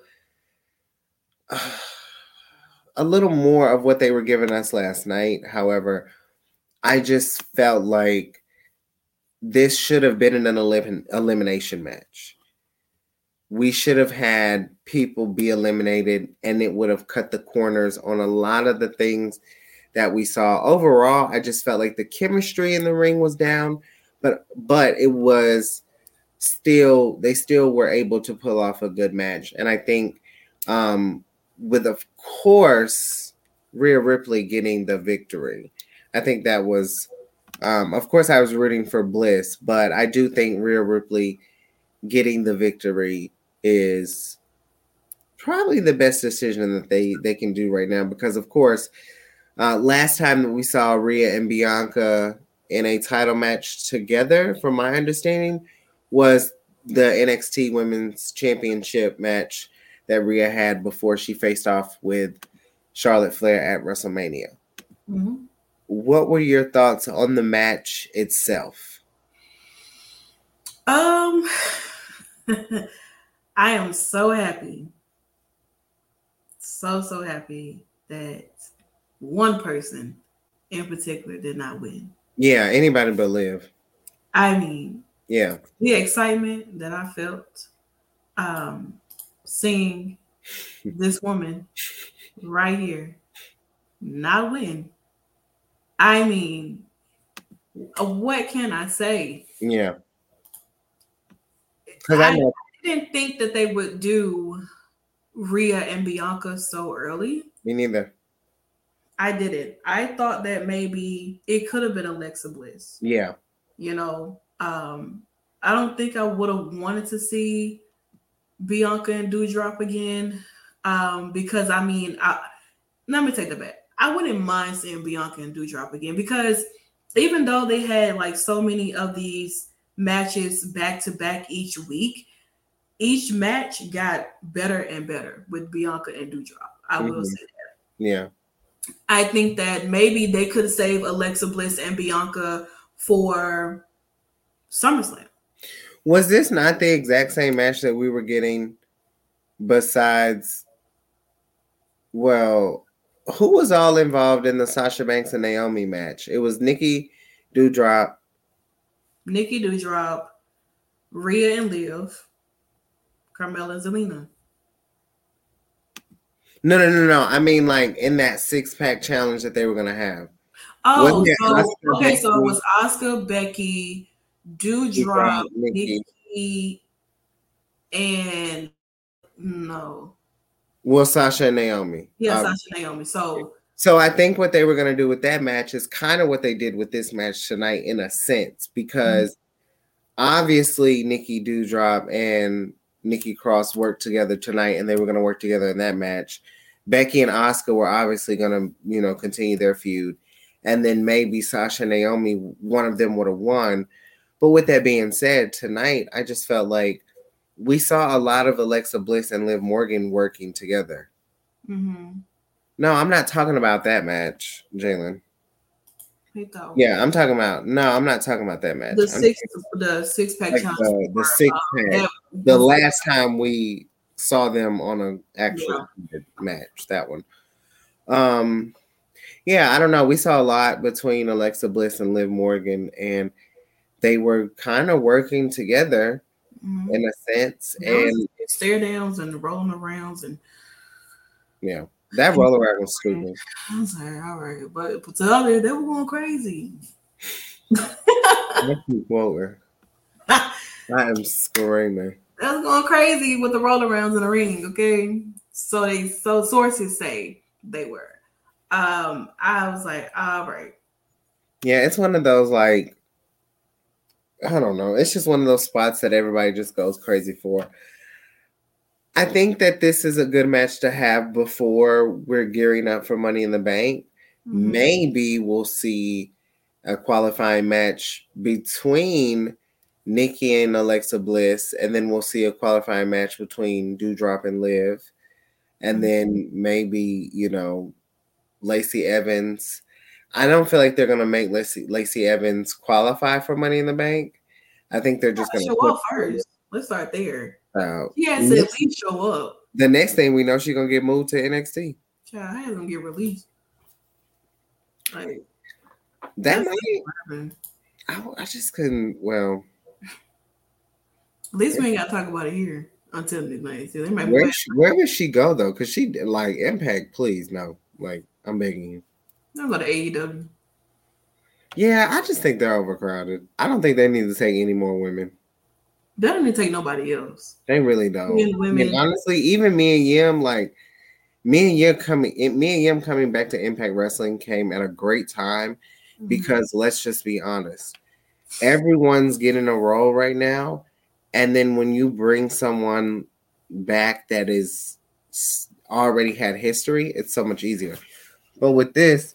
S4: uh, a little more of what they were giving us last night. However, I just felt like this should have been an elim- elimination match. We should have had people be eliminated, and it would have cut the corners on a lot of the things that we saw. Overall, I just felt like the chemistry in the ring was down, but but it was still, they still were able to pull off a good match. And I think um, with, of course, Rhea Ripley getting the victory, I think that was, um, of course, I was rooting for Bliss, but I do think Rhea Ripley getting the victory is probably the best decision that they, they can do right now. Because, of course, uh, last time that we saw Rhea and Bianca in a title match together, from my understanding, was the N X T Women's Championship match that Rhea had before she faced off with Charlotte Flair at WrestleMania.
S5: Mm-hmm.
S4: What were your thoughts on the match itself?
S5: Um, I am so happy, so, so happy that one person in particular did not win.
S4: Yeah, anybody but Liv.
S5: I mean,
S4: yeah,
S5: the excitement that I felt um, seeing this woman right here not win. I mean, what can I say?
S4: Yeah.
S5: I, I, I didn't think that they would do Rhea and Bianca so early.
S4: Me neither.
S5: I didn't. I thought that maybe it could have been Alexa Bliss.
S4: Yeah.
S5: You know, um, I don't think I would have wanted to see Bianca and Doudrop again. Um, because I mean, I, let me take that back. I wouldn't mind seeing Bianca and Doudrop again, because even though they had like so many of these matches back to back each week, each match got better and better with Bianca and Doudrop. I will
S4: Mhm.
S5: say that.
S4: Yeah.
S5: I think that maybe they could save Alexa Bliss and Bianca for SummerSlam.
S4: Was this not the exact same match that we were getting besides, well, who was all involved in the Sasha Banks and Naomi match? It was Nikki Doudrop.
S5: Nikki Doudrop, Rhea and Liv, Carmella and Zelina.
S4: No, no, no, no. I mean, like in that six pack challenge that they were gonna have.
S5: Oh,
S4: Wasn't it
S5: so
S4: Asuka,
S5: okay, so it
S4: Becky?
S5: was Asuka, Becky, Doudrop,
S4: Doudrop, Nikki.
S5: Nikki, and no,
S4: Well, Sasha and Naomi.
S5: yeah,
S4: Um,
S5: Sasha Naomi. So
S4: So I think what they were going to do with that match is kind of what they did with this match tonight in a sense, because obviously Nikki Doudrop and Nikki Cross worked together tonight and they were going to work together in that match. Becky and Asuka were obviously going to, you know, continue their feud. And then maybe Sasha and Naomi, one of them would have won. But with that being said, tonight, I just felt like we saw a lot of Alexa Bliss and Liv Morgan working together.
S5: mm-hmm.
S4: No, I'm not talking about that match, Jalen.
S5: He thought
S4: Yeah, I'm talking about. No, I'm not talking about that match.
S5: the
S4: I'm
S5: six, the six pack
S4: like
S5: challenge.
S4: the, the
S5: for,
S4: six
S5: uh,
S4: pack.
S5: that-
S4: The last time we saw them on an actual
S5: Yeah.
S4: match, that one. Um, yeah, I don't know. We saw a lot between Alexa Bliss and Liv Morgan, and they were kind of working together
S5: Mhm.
S4: in a sense.
S5: There was
S4: And
S5: stare downs and rolling arounds, and
S4: yeah, that roll around was stupid.
S5: I was like, all right, but, but the other they were going crazy.
S4: Let's keep quoting. I am screaming.
S5: That was going crazy with the roll arounds in the ring. Okay, so they so sources say they were. Um, I was like, all right.
S4: Yeah, it's one of those like, I don't know. It's just one of those spots that everybody just goes crazy for. I think that this is a good match to have before we're gearing up for Money in the Bank.
S5: Mhm.
S4: Maybe we'll see a qualifying match between Nikki and Alexa Bliss, and then we'll see a qualifying match between Doudrop and Liv, and
S5: Mhm.
S4: then maybe, you know, Lacey Evans. I don't feel like they're gonna make Lacey, Lacey Evans qualify for Money in the Bank. I think they're just
S5: Let's
S4: gonna
S5: show
S4: put
S5: up first. Let's start there.
S4: her out.
S5: She has to at least show up.
S4: The next thing we know, she's gonna get moved to N X T.
S5: Child, I had them get released. Like
S4: That
S5: that's
S4: might.
S5: what happened.
S4: I, I just couldn't. Well,
S5: At least we ain't got to talk about it here until midnight. So they might be
S4: where
S5: back.
S4: she, where would she go though? Because she like Impact. Please no. Like I'm begging you.
S5: They'll go to A E W.
S4: Yeah, I just think they're overcrowded. I don't think they need to take any more women.
S5: They don't need to take nobody else.
S4: They really don't.
S5: Men,
S4: I
S5: women.
S4: mean, honestly, even me and Yim, like me and Yim coming, me and Yim coming back to Impact Wrestling came at a great time
S5: Mhm.
S4: because let's just be honest, everyone's getting a role right now, and then when you bring someone back that is s- already had history, it's so much easier. But with this,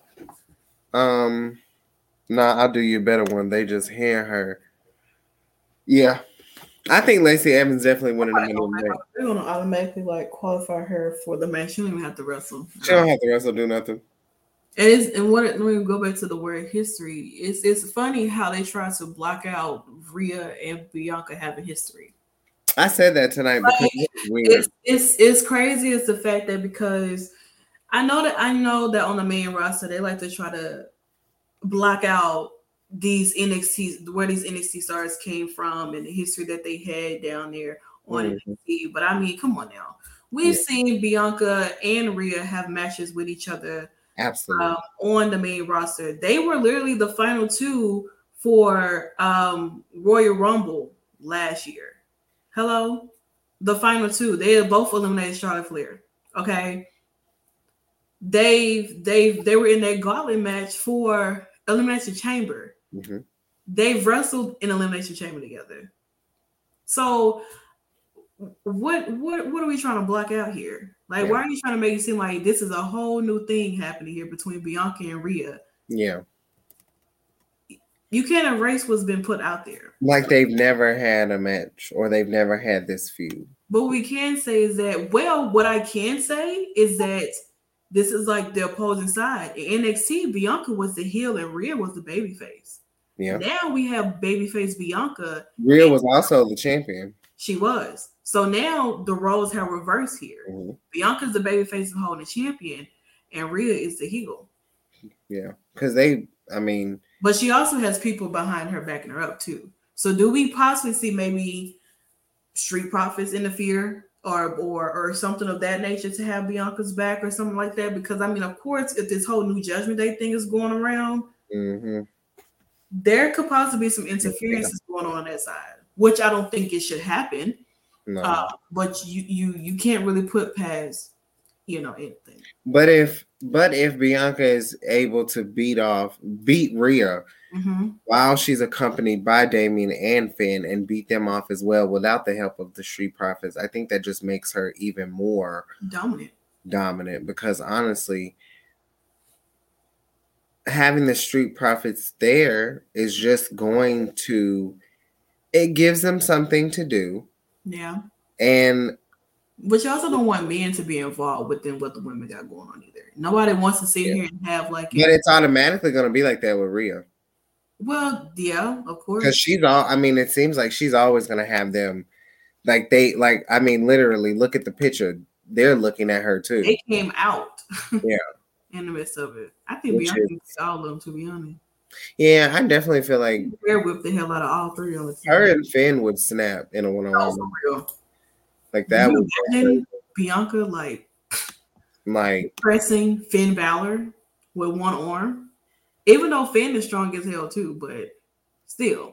S4: um, nah, I'll do you a better one. They just hear her. Yeah. I think Lacey Evans definitely winning the Money in the Bank.
S5: They're gonna automatically like qualify her for the match. She don't even have to wrestle.
S4: She don't have to wrestle, do nothing.
S5: And it's and what let me go back to the word history. It's it's funny how they try to block out Rhea and Bianca having history.
S4: I said that tonight because
S5: Like,
S4: it's weird.
S5: It's it's it's crazy. It's the fact that because I know that I know that on the main roster they like to try to block out these N X T where these N X T stars came from and the history that they had down there on
S4: Mhm.
S5: N X T. But I mean, come on now. We've
S4: Yeah.
S5: seen Bianca and Rhea have matches with each other
S4: Absolutely.
S5: um, on the main roster. They were literally the final two for um, Royal Rumble last year. Hello? The final two. They had both eliminated Charlotte Flair. Okay. They they they were in that gauntlet match for Elimination Chamber.
S4: Mhm.
S5: They've wrestled in Elimination Chamber together. So what what what are we trying to block out here? Like,
S4: Yeah.
S5: why are you trying to make it seem like this is a whole new thing happening here between Bianca and Rhea?
S4: Yeah.
S5: You You can't erase what's been put out there.
S4: Like they've never had a match or they've never had this feud.
S5: But what we can say is that, well, what I can say is that this is like the opposing side. In N X T, Bianca was the heel and Rhea was the babyface.
S4: Yeah.
S5: Now we have babyface Bianca.
S4: Rhea was also the champion.
S5: She was. So now the roles have reversed here.
S4: Mm-hmm.
S5: Bianca's the babyface and holding the champion, and Rhea is the heel.
S4: Yeah, because they, I mean.
S5: But she also has people behind her backing her up too. So do we possibly see maybe Street Profits interfere or or or something of that nature to have Bianca's back or something like that? Because I mean, of course, if this whole New Judgment Day thing is going around,
S4: mm-hmm.
S5: there could possibly be some interferences yeah. going on, on that side, which I don't think it should happen.
S4: No.
S5: Uh, but you you you can't really put past, you know, anything.
S4: But if but if Bianca is able to beat off beat Rhea
S5: mm-hmm.
S4: while she's accompanied by Damian and Finn and beat them off as well without the help of the Street Profits, I think that just makes her even more
S5: dominant.
S4: Dominant because honestly, having the Street Profits there is just going to it gives them something to do.
S5: Yeah.
S4: And
S5: but you also don't want men to be involved within what the women got going on either. Nobody wants to sit yeah. here and have like
S4: But a, it's automatically gonna be like that with Rhea.
S5: Well, yeah, of course.
S4: Because she's all I mean, it seems like she's always gonna have them like they like I mean literally look at the picture. They're looking at her too.
S5: They came out
S4: yeah
S5: in the midst of it. I think Which Bianca is, all of them, to be honest.
S4: Yeah, I definitely feel like
S5: they're whip the hell out of all three of us.
S4: Her and Finn would snap in a one-on-one.
S5: Oh,
S4: like that
S5: would be Bianca like
S4: like
S5: pressing Finn Balor with one arm. Even though Finn is strong as hell too, but still.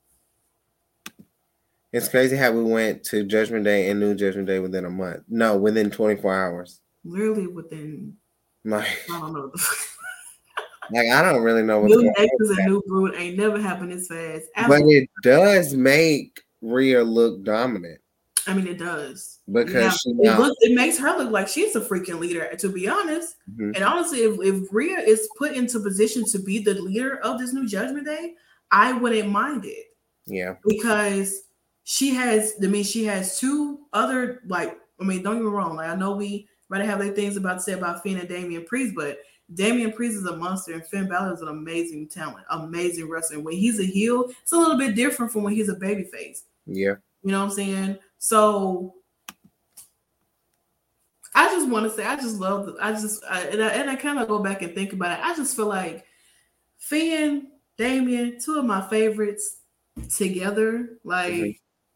S4: It's crazy how we went to Judgment Day and New Judgment Day within a month. No, within twenty-four hours.
S5: Literally within
S4: like
S5: I don't know.
S4: Like I don't really know what's
S5: New
S4: going
S5: Nexus
S4: on.
S5: And New Brood ain't never happened this fast.
S4: But it does make Rhea look dominant.
S5: I mean, it does
S4: because
S5: yeah,
S4: she
S5: it, looks, it makes her look like she's a freaking leader. To be honest, mm-hmm. and honestly, if, if Rhea is put into position to be the leader of this New Judgment Day, I wouldn't mind it.
S4: Yeah,
S5: because she has. I mean, she has two other like. I mean, don't get me wrong. Like I know we might have their things about to say about Finn and Damian Priest, but Damian Priest is a monster and Finn Balor is an amazing talent, amazing wrestler. When he's a heel, it's a little bit different from when he's a babyface.
S4: Yeah.
S5: You know what I'm saying? So I just want to say, I just love, I just, I, and I, and I kind of go back and think about it. I just feel like Finn, Damian, two of my favorites together. Like, mm-hmm.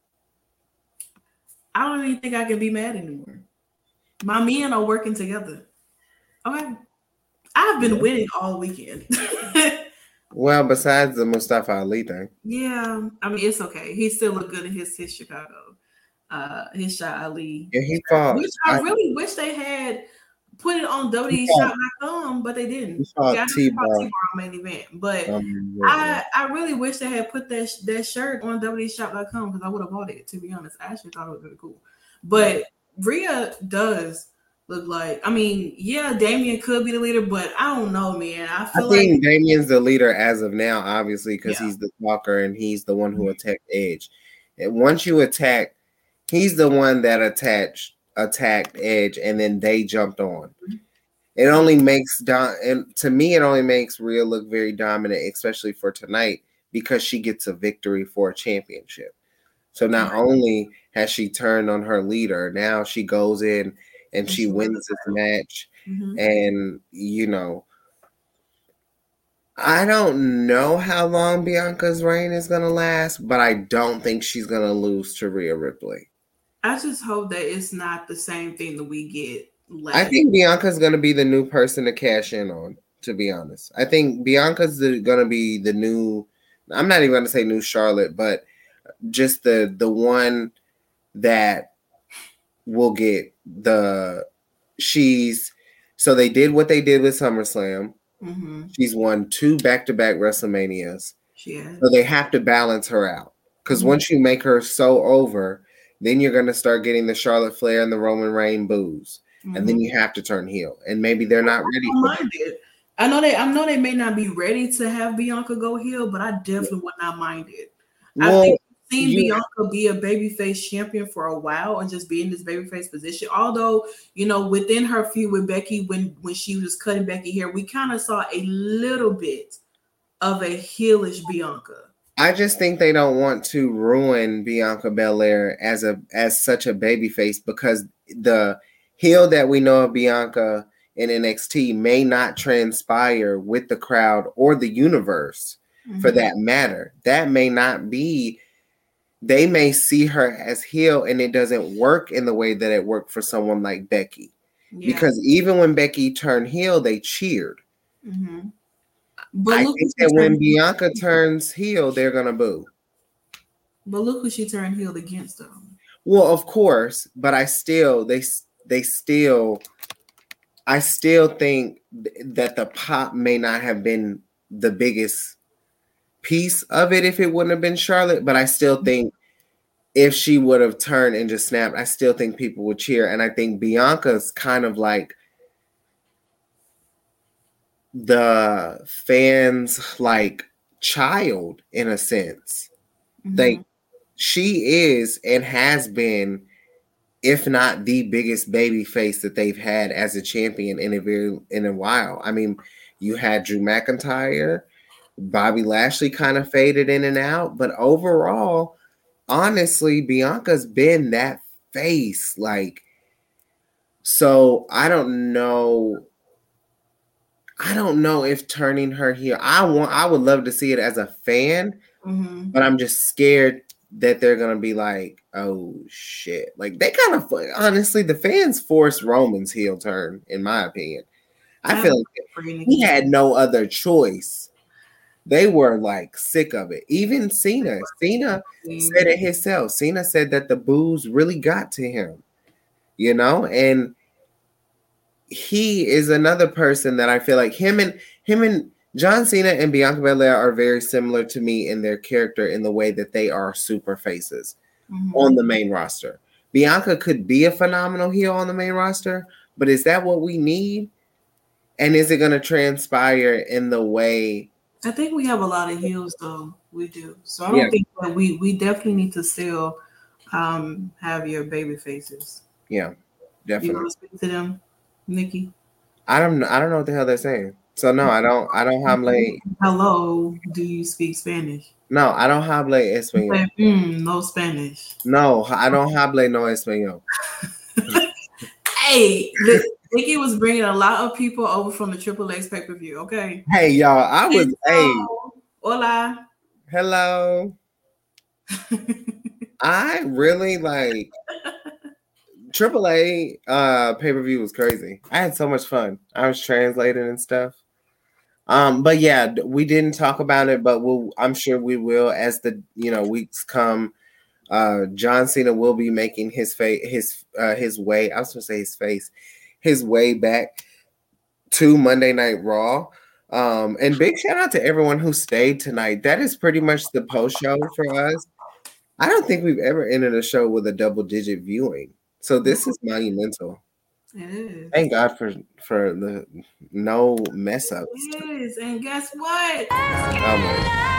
S5: I don't even think I can be mad anymore. My men are working together. Okay. I've been winning all weekend.
S4: Well, besides the Mustafa Ali thing.
S5: Yeah. I mean, it's okay. He still looked good in his, his Chicago. Uh, his Shah Ali.
S4: Yeah, he fought.
S5: Which I, I really wish they had put it on W W E Shop dot com, but they didn't.
S4: He fought
S5: yeah,
S4: T-Bar
S5: on main event. But
S4: um, yeah,
S5: I, I really wish they had put that that shirt on W W E Shop dot com because I would have bought it, to be honest. I actually thought it was really cool. But Rhea does look like, I mean, yeah, Damian could be the leader, but I don't know, man. I feel
S4: I think
S5: like
S4: Damian's the leader as of now, obviously, because
S5: yeah.
S4: he's the talker and he's the one who attacked Edge. And once you attack, he's the one that attached attacked Edge, and then they jumped on. Mm-hmm. It only makes Don, and to me, it only makes Rhea look very dominant, especially for tonight, because she gets a victory for a championship. So not mm-hmm. only has she turned on her leader, now she goes in and she wins this match. Mm-hmm. And, you know, I don't know how long Bianca's reign is going to last, but I don't think she's going to lose to Rhea Ripley.
S5: I just hope that it's not the same thing that we get last.
S4: I think Bianca's going to be the new person to cash in on, to be honest. I think Bianca's going to be the new, I'm not even going to say new Charlotte, but just the the one that will get the, she's, so they did what they did with SummerSlam.
S5: Mm-hmm.
S4: She's won two back-to-back WrestleManias.
S5: Yeah.
S4: So they have to balance her out. Because mm-hmm. once you make her so over, then you're going to start getting the Charlotte Flair and the Roman Reigns boos. Mm-hmm. And then you have to turn heel. And maybe they're not ready
S5: I
S4: for
S5: it. I know they, I know they may not be ready to have Bianca go heel, but I definitely would not mind it.
S4: Well,
S5: I think we've seen
S4: you-
S5: Bianca be a babyface champion for a while, or just be in this babyface position. Although, you know, within her feud with Becky, when when she was cutting Becky hair, we kind of saw a little bit of a heelish Bianca.
S4: I just think they don't want to ruin Bianca Belair as a as such a babyface, because the heel that we know of Bianca in N X T may not transpire with the crowd or the universe, mm-hmm. for that matter. That may not be. They may see her as heel, and it doesn't work in the way that it worked for someone like Becky. Yeah. Because even when Becky turned heel, they cheered.
S5: Mm-hmm.
S4: But I think that when Bianca heel. turns heel, they're gonna boo.
S5: But look who she turned heel against, though.
S4: Well, of course, but I still they they still I still think that the pop may not have been the biggest piece of it if it wouldn't have been Charlotte, but I still think if she would have turned and just snapped, I still think people would cheer. And I think Bianca's kind of like the fans' like child in a sense. Mm-hmm. Like she is and has been, if not the biggest baby face that they've had as a champion in a very in a while. I mean, you had Drew McIntyre, Bobby Lashley kind of faded in and out, but overall, honestly, Bianca's been that face. Like, so I don't know. I don't know if turning her heel. I want. I would love to see it as a fan, mm-hmm. but I'm just scared that they're gonna be like, "Oh shit!" Like they kind of honestly, the fans forced Roman's heel turn, in my opinion. I feel like he had no other choice. They were like sick of it. Even Cena, Cena said it himself. Cena said that the boos really got to him, you know, and he is another person that I feel like him and him and John Cena and Bianca Belair are very similar to me in their character in the way that they are super faces mm-hmm. on the main roster. Bianca could be a phenomenal heel on the main roster, but is that what we need? And is it going to transpire in the way?
S5: I think we have a lot of heels, though. We do. So I don't yeah. think that we we definitely need to still um, have your baby faces.
S4: Yeah, definitely.
S5: You want to speak to them, Nikki?
S4: I don't. I don't know what the hell they're saying. So no, I don't. I don't hable.
S5: Hello. Do you speak Spanish?
S4: No, I don't hable español.
S5: Mm, no Spanish.
S4: No, I don't hable no español.
S5: Hey, this, Nikki was bringing a lot of people over from the Triple X pay per view. Okay.
S4: Hey y'all, I was. Hey.
S5: Hola.
S4: Hello. I really like Triple A uh pay per view was crazy. I had so much fun. I was translating and stuff. Um, but yeah, we didn't talk about it, but we'll. I'm sure we will as the you know weeks come. Uh, John Cena will be making his face his uh, his way. I was going to say his face, his way back to Monday Night Raw. Um, and big shout out to everyone who stayed tonight. That is pretty much the post show for us. I don't think we've ever ended a show with a double digit viewing, so this is monumental.
S5: It is.
S4: Thank God for for the no mess ups.
S5: It is, and guess what?
S4: Oh my.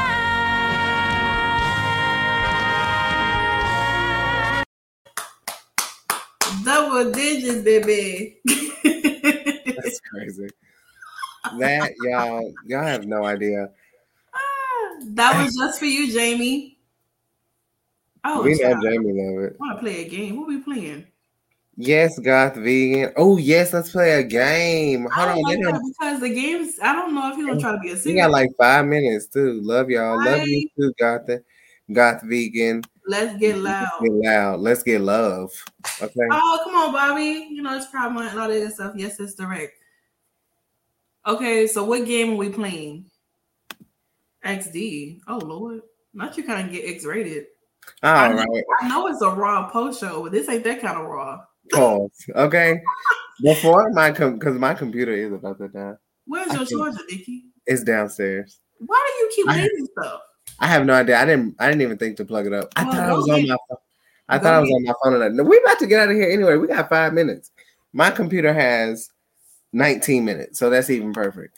S5: Double digits, baby.
S4: That's crazy. That y'all, y'all have no idea.
S5: That was just for you, Jamie. Oh,
S4: we know Jamie love it.
S5: I want to play a game. What are we playing?
S4: Yes, Goth Vegan. Oh, yes, let's play a game. Hold
S5: I
S4: on,
S5: like that because the games. I don't know if he's gonna try to be a singer.
S4: We got like five minutes too. Love y'all. Right. Love you too, Goth. Goth Vegan.
S5: Let's get loud.
S4: Let's get loud. Let's get love. Okay.
S5: Oh, come on, Bobby. You know it's Pride Month and all that stuff. Yes, it's direct. Okay, so what game are we playing? X D. Oh Lord, not you kind of get X rated.
S4: All
S5: I
S4: right.
S5: Know, I know it's a Raw post show, but this ain't that kind of Raw.
S4: Pause. Okay. Before my com because my computer is about to die.
S5: Where's your charger, Nikki?
S4: It's downstairs.
S5: Why do you keep leaving stuff?
S4: I have no idea. I didn't. I didn't even think to plug it up. I
S5: well,
S4: thought I was on my phone. I
S5: go
S4: thought I was
S5: ahead.
S4: on my phone. Tonight. No, we about to get out of here anyway. We got five minutes. My computer has nineteen minutes, so that's even perfect.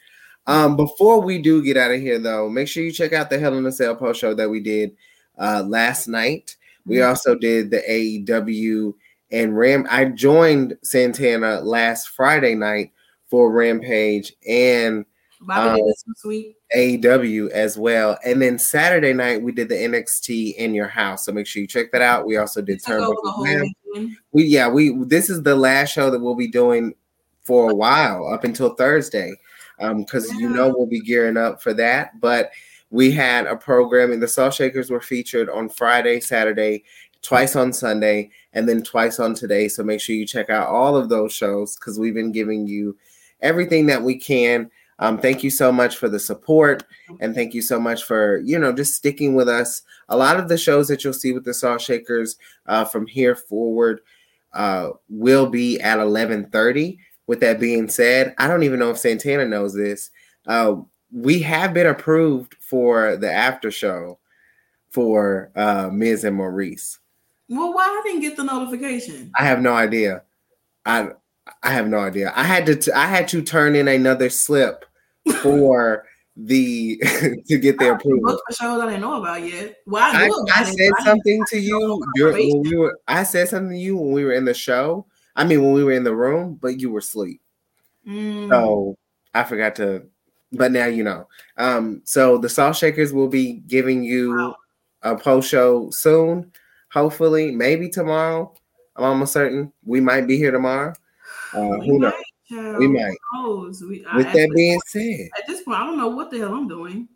S4: Um, before we do get out of here, though, make sure you check out the Hell in a Cell post show that we did uh, last night. We mm-hmm. also did the A E W and Ram. I joined Santana last Friday night for Rampage and um,
S5: sweet.
S4: A E W as well. And then Saturday night we did the N X T In Your House. So make sure you check that out. We also did Turnbuckle. We yeah, we this is the last show that we'll be doing for a while up until Thursday. Um, because yeah. you know we'll be gearing up for that. But we had a programming. The Salt Shakers were featured on Friday, Saturday, twice on Sunday, and then twice on today. So make sure you check out all of those shows because we've been giving you everything that we can. Um, thank you so much for the support, and thank you so much for, you know, just sticking with us. A lot of the shows that you'll see with the Salt Shakers uh, from here forward uh, will be at eleven thirty. With that being said, I don't even know if Santana knows this. Uh, we have been approved for the after show for uh, Miz and Maurice.
S5: Well, why I didn't get the notification?
S4: I have no idea. I I have no idea. I had to t- I had to turn in another slip for the to get the approval.
S5: For shows I didn't know about yet. Well, I,
S4: I, I said it, something I to you when we were. I said something to you when we were in the show. I mean, when we were in the room, but you were asleep. Mm. So I forgot to. But now you know. Um, so the Salt Shakers will be giving you wow. a post show soon. Hopefully, maybe tomorrow. I'm almost certain we might be here tomorrow. Uh, who knows? Might, we might. We, With that being said,
S5: at this point, I don't know what the hell I'm doing.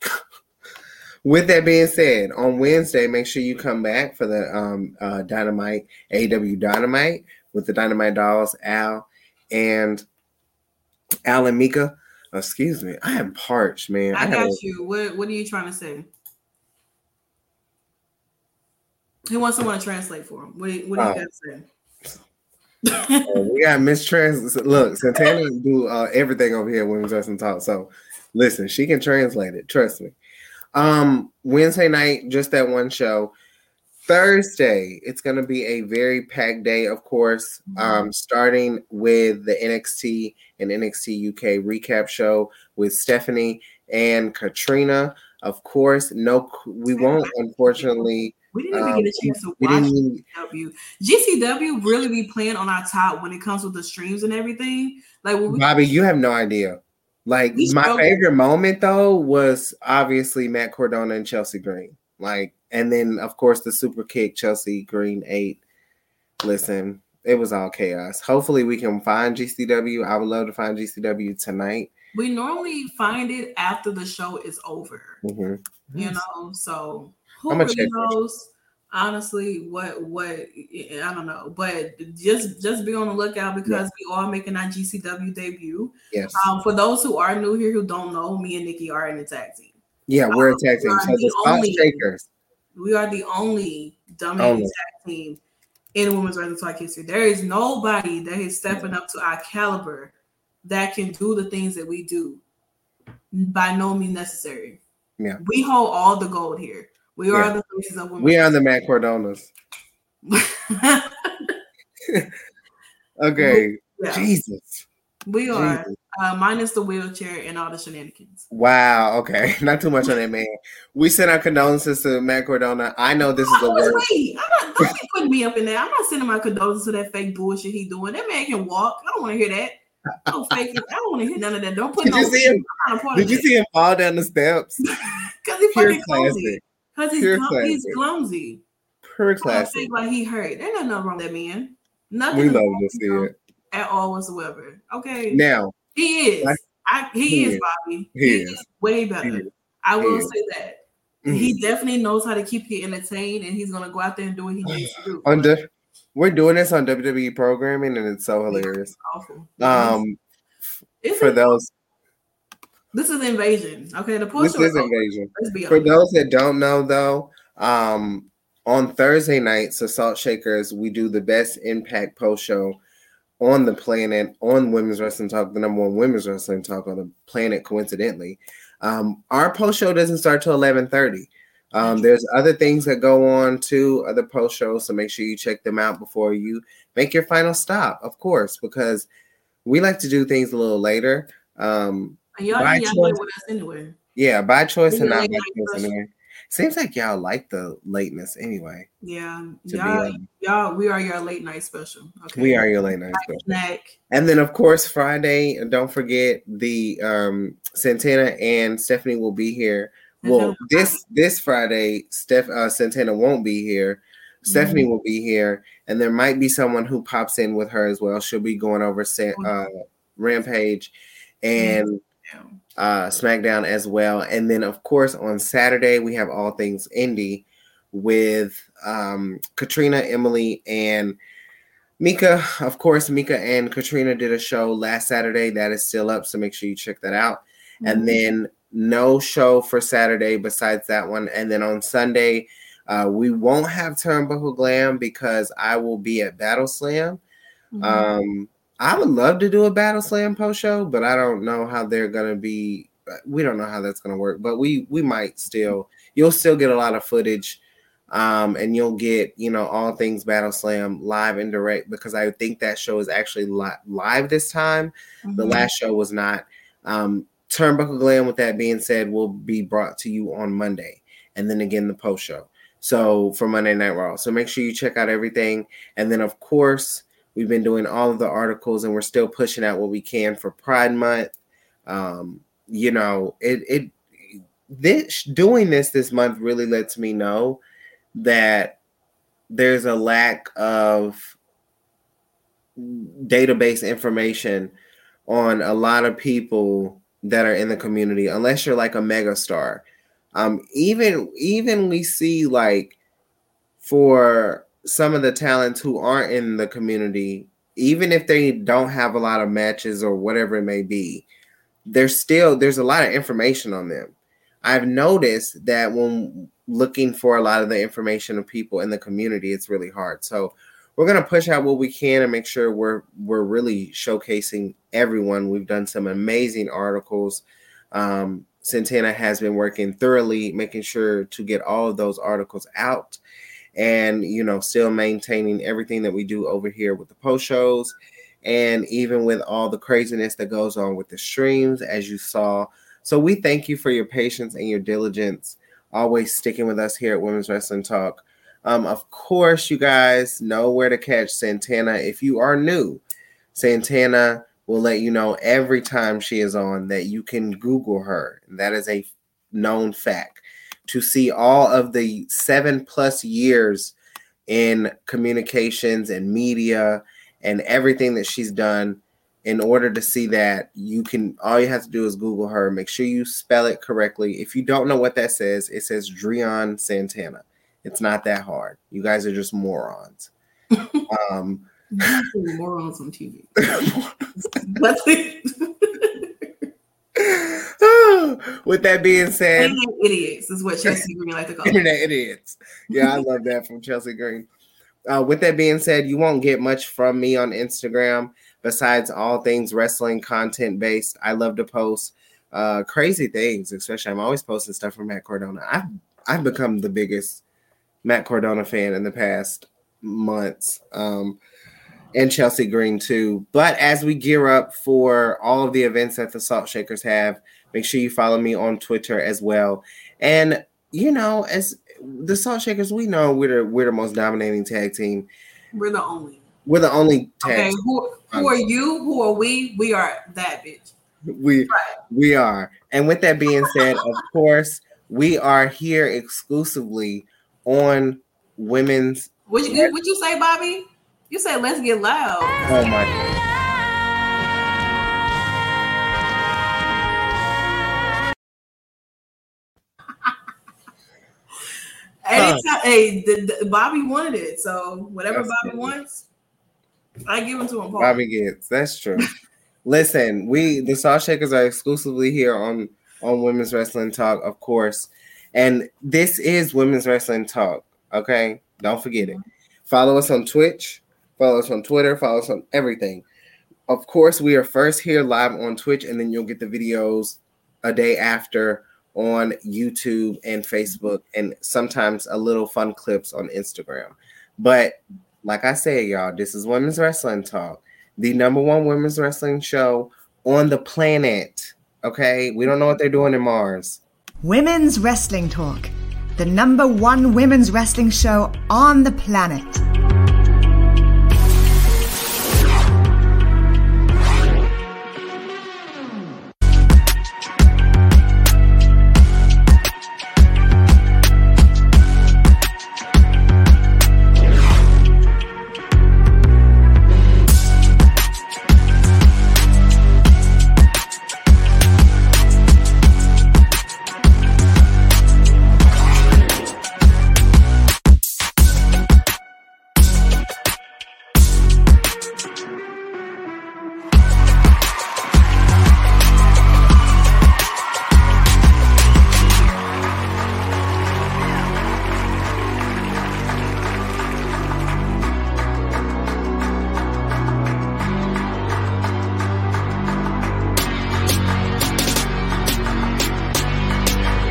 S4: With that being said, on Wednesday, make sure you come back for the um, uh, Dynamite, A E W Dynamite with the Dynamite Dolls, Al, and Al and Mika. Oh, excuse me, I am parched, man.
S5: I, I got gotta... you. What What are you trying to say? He wants someone to translate for him. What do you, what do you oh. got to say?
S4: uh, we got mistrans. Look, Santana do uh, everything over here when Women's Wrestling Talk. So, listen, she can translate it. Trust me. Um, Wednesday night, just that one show. Thursday, it's going to be a very packed day, of course. Um, starting with the N X T and N X T U K recap show with Stephanie and Katrina. Of course, no, we won't, unfortunately.
S5: We didn't even um, get a chance to watch G C W. G C W really be playing on our top when it comes with the streams and everything. Like, when we,
S4: Bobby, you have no idea. Like, my favorite moment though was obviously Matt Cardona and Chelsea Green. Like, and then of course the super kick Chelsea Green ate. Listen, it was all chaos. Hopefully we can find G C W. I would love to find G C W tonight.
S5: We normally find it after the show is over. Mm-hmm. You know, so. Who really knows, honestly, what, what, I don't know. But just, just be on the lookout because yeah. we are making our G C W debut.
S4: Yes.
S5: Um, for those who are new here who don't know, me and Nikki are in a tag team.
S4: Yeah, we're um, a tag team. So the Salt Shakers.
S5: We are the only dominant tag team in Women's Wrestling Talk history. There is nobody that is stepping yeah. up to our caliber that can do the things that we do. By no means necessary.
S4: Yeah.
S5: We hold all the gold here. We are yeah. the faces of women.
S4: We are the Matt Cardonas. Okay. Yeah. Jesus.
S5: We are. Jesus. Uh, minus the wheelchair and all the shenanigans.
S4: Wow. Okay. Not too much on that man. We send our condolences to Matt Cardona. I know this is the worst.
S5: Wait. I'm not, don't putting me up in there. I'm not sending my condolences to that fake bullshit he doing. That man can walk. I don't want to hear that. Don't fake it. I don't want to hear none of that. Don't put
S4: did
S5: no.
S4: You see him, did you see him fall down the steps?
S5: Because he fucking clumsy. Because he's, glum- he's clumsy.
S4: Pure classic.
S5: Like he hurt. There's nothing wrong with that man. Nothing.
S4: We love to see it
S5: at all whatsoever. Okay.
S4: Now
S5: he is. I, I, he, he is, is Bobby. He, he is. is way better. Is. I will say that. Mm-hmm. He definitely knows how to keep you entertained, and he's gonna go out there and do what he needs to do.
S4: On the, we're doing this on W W E programming, and it's so hilarious. It's awful. Um,
S5: it's
S4: for those.
S5: This is Invasion. Okay, the
S4: this is Invasion. For those that don't know, though, um, on Thursday nights, the Salt Shakers, we do the best Impact post show on the planet on Women's Wrestling Talk, the number one Women's Wrestling Talk on the planet. Coincidentally, um, our post show doesn't start till eleven thirty. Um, there's other things that go on too, other post shows, so make sure you check them out before you make your final stop, of course, because we like to do things a little later. Um,
S5: And y'all,
S4: by
S5: y'all
S4: choice.
S5: with us anyway.
S4: Yeah, by choice and
S5: Yeah,
S4: not by
S5: like
S4: choice.
S5: special.
S4: Anyway. Seems like y'all like the lateness anyway.
S5: Yeah,
S4: to be
S5: y'all,
S4: honest.
S5: y'all, we are your late night special. Okay,
S4: We are your late night
S5: Night
S4: special.
S5: snack.
S4: And then, of course, Friday, don't forget the um, Santana and Stephanie will be here. Well, this this Friday, Steph uh, Santana won't be here. Stephanie
S5: Mhm.
S4: will be here, and there might be someone who pops in with her as well. She'll be going over Sa- uh, Rampage and
S5: Yeah.
S4: uh, SmackDown as well. And then, of course, on Saturday we have All Things Indie with um, Katrina, Emily, and Mika. Of course, Mika and Katrina did a show last Saturday that is still up, so make sure you check that out. Mm-hmm. And then no show for Saturday besides that one. And then on Sunday, uh, we won't have Turnbuckle Glam because I will be at Battle Slam. Mm-hmm. Um, I would love to do a Battle Slam post show, but I don't know how they're gonna be. We don't know how that's gonna work, but we we might still. You'll still get a lot of footage. Um, and you'll get, you know, all things Battle Slam live and direct because I think that show is actually li- live this time. Mm-hmm. The last show was not. Um, Turnbuckle Glam, with that being said, will be brought to you on Monday. And then again, the post show. So for Monday Night Raw. So make sure you check out everything. And then, of course, we've been doing all of the articles and we're still pushing out what we can for Pride Month. Um, you know, it, it, this, doing this this month really lets me know that there's a lack of database information on a lot of people that are in the community, unless you're like a mega star. Um, even, even we see like for some of the talents who aren't in the community, even if they don't have a lot of matches or whatever it may be, there's still, there's a lot of information on them. I've noticed that when looking for a lot of the information of people in the community, it's really hard. So we're going to push out what we can and make sure we're we're really showcasing everyone. We've done some amazing articles. Um, Santana has been working thoroughly, making sure to get all of those articles out and, you know, still maintaining everything that we do over here with the post shows. And even with all the craziness that goes on with the streams, as you saw. So we thank you for your patience and your diligence, always sticking with us here at Women's Wrestling Talk. Um, of course, you guys know where to catch Santana. If you are new, Santana will let you know every time she is on that you can Google her. That is a known fact. To see all of the seven plus years in communications and media and everything that she's done, in order to see that, you can, all you have to do is Google her. Make sure you spell it correctly. If you don't know what that says, it says Dreon Santana. It's not that hard. You guys are just morons. Um,
S5: morons on T V.
S4: With that being said,
S5: internet idiots is what Chelsea Green like to call
S4: internet idiots. Yeah, I love that from Chelsea Green. Uh, with that being said, you won't get much from me on Instagram besides all things wrestling content based. I love to post uh, crazy things, especially I'm always posting stuff from Matt Cardona. I've I've become the biggest Matt Cardona fan in the past months, um, and Chelsea Green too. But as we gear up for all of the events that the Salt Shakers have, make sure you follow me on Twitter as well. And you know, as the Salt Shakers, we know we're the, we're the most dominating tag team.
S5: We're the only.
S4: We're the only tag
S5: okay,
S4: team.
S5: Who, who are you? Who are we? We are that bitch.
S4: We right. we are. And with that being said, of course, we are here exclusively on women's.
S5: What you what you say, Bobby? You said let's get loud.
S4: Oh my God.
S5: Anytime, huh. Hey, the, the, Bobby wanted it, so whatever that's Bobby funny. wants, I give him to him. Paul.
S4: Bobby gets. That's true. Listen, we the Salt Shakers are exclusively here on on Women's Wrestling Talk, of course, and this is Women's Wrestling Talk. Okay, don't forget it. Follow us on Twitch, follow us on Twitter, follow us on everything. Of course, we are first here live on Twitch, and then you'll get the videos a day after on YouTube and Facebook, and sometimes a little fun clips on Instagram. But like I said, y'all, this is Women's Wrestling Talk, the number one women's wrestling show on the planet. Okay, we don't know what they're doing in Mars.
S3: Women's Wrestling Talk, the number one women's wrestling show on the planet.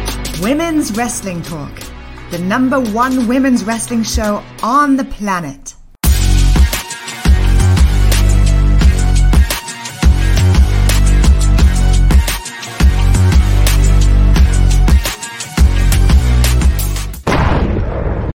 S3: Women's Wrestling Talk, the number one women's wrestling show on the planet.